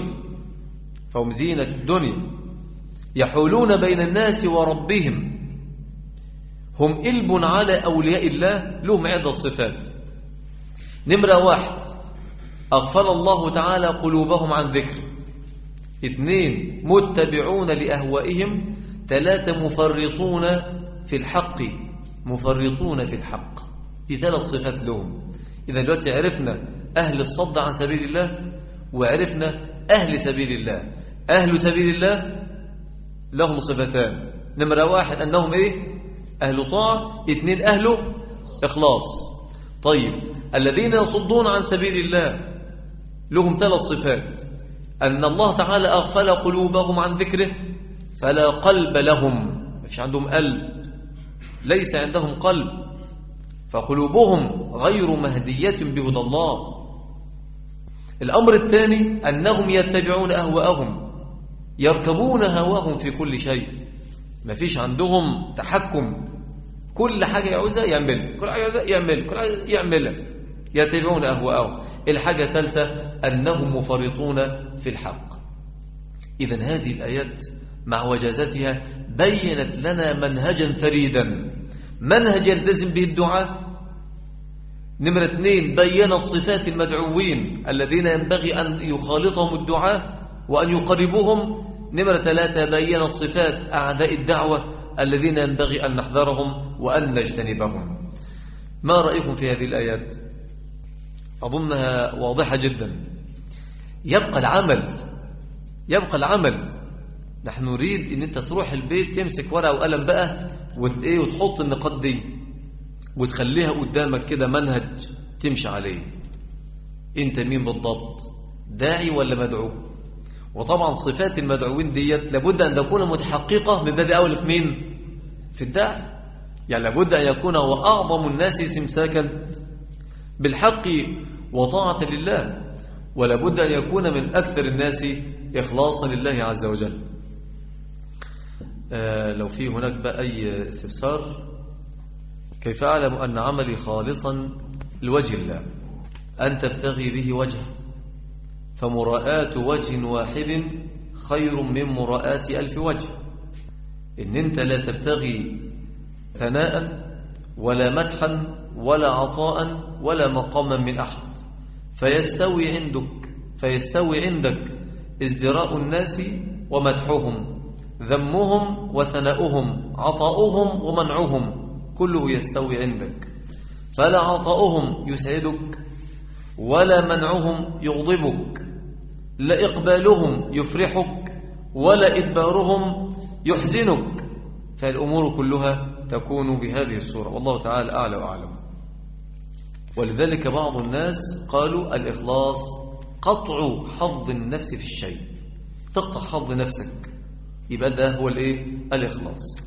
الدنيا، يحولون بين الناس وربهم، هم إلب على أولياء الله، لهم عدة صفات. نمرة 1 أغفل الله تعالى قلوبهم عن ذكر. 2 متبعون لأهوائهم. 3 مفرطون في الحق. دي 3 صفات لهم. إذا دلوقتي عرفنا أهل الصد عن سبيل الله، وعرفنا أهل سبيل الله. أهل سبيل الله لهم صفتان. نمرة 1 أنهم أهل طاعة. 2 أهل إخلاص. طيب، الذين يصدون عن سبيل الله لهم 3 صفات. أن الله تعالى أغفل قلوبهم عن ذكره فلا قلب لهم، مش عندهم قلب، ليس عندهم قلب، فقلوبهم غير مهدية بهدى الله. الأمر الثاني أنهم يتبعون أهواءهم، يركبون هواهم في كل شيء، ما فيش عندهم تحكم، كل حاجة يعوزها يعمل، كل حاجة يعملها، يتبعون أهواءهم. الحاجة الثالثة أنهم مفرطون في الحق. إذن هذه الآيات مع وجازتها بينت لنا منهجا فريدا، منهج يلتزم به الدعاء. نمرة 2 بينت صفات المدعوين الذين ينبغي أن يخالطهم الدعاء وأن يقربوهم. نمرة 3 بين الصفات أعداء الدعوة الذين ينبغي أن نحذرهم وأن نجتنبهم. ما رأيكم في هذه الآيات؟ أظنها واضحة جدا. يبقى العمل. نحن نريد أن أنت تروح البيت تمسك ورقة وقلم بقى وتحط النقاط دي وتخليها قدامك كده منهج تمشي عليه. أنت مين بالضبط؟ داعي ولا مدعو؟ وطبعا صفات المدعوين ديت لابد أن تكون متحققة من باب أول في مين؟ في الداعي. يعني لابد أن يكون هو أعظم الناس استمساكا بالحق وطاعة لله، ولابد أن يكون من أكثر الناس إخلاصا لله عز وجل. لو في هناك بقى أي استفسار. كيف أعلم أن عملي خالصا لوجه الله؟ أن تبتغي به وجهه، فمراءة وجه واحد خير من مراءة 1000 وجه. إن أنت لا تبتغي ثناء ولا مدحا ولا عطاء ولا مقاما من أحد، فيستوي عندك ازدراء الناس ومدحهم، ذمهم وثناؤهم، عطاؤهم ومنعهم، كله يستوي عندك. فلا عطاؤهم يسعدك ولا منعهم يغضبك، لا إقبالهم يفرحك ولا إدبارهم يحزنك. فالأمور كلها تكون بهذه الصورة، والله تعالى أعلى وأعلم. ولذلك بعض الناس قالوا الإخلاص قطع حظ النفس في الشيء. تقطع حظ نفسك، يبقى ده هو الإخلاص.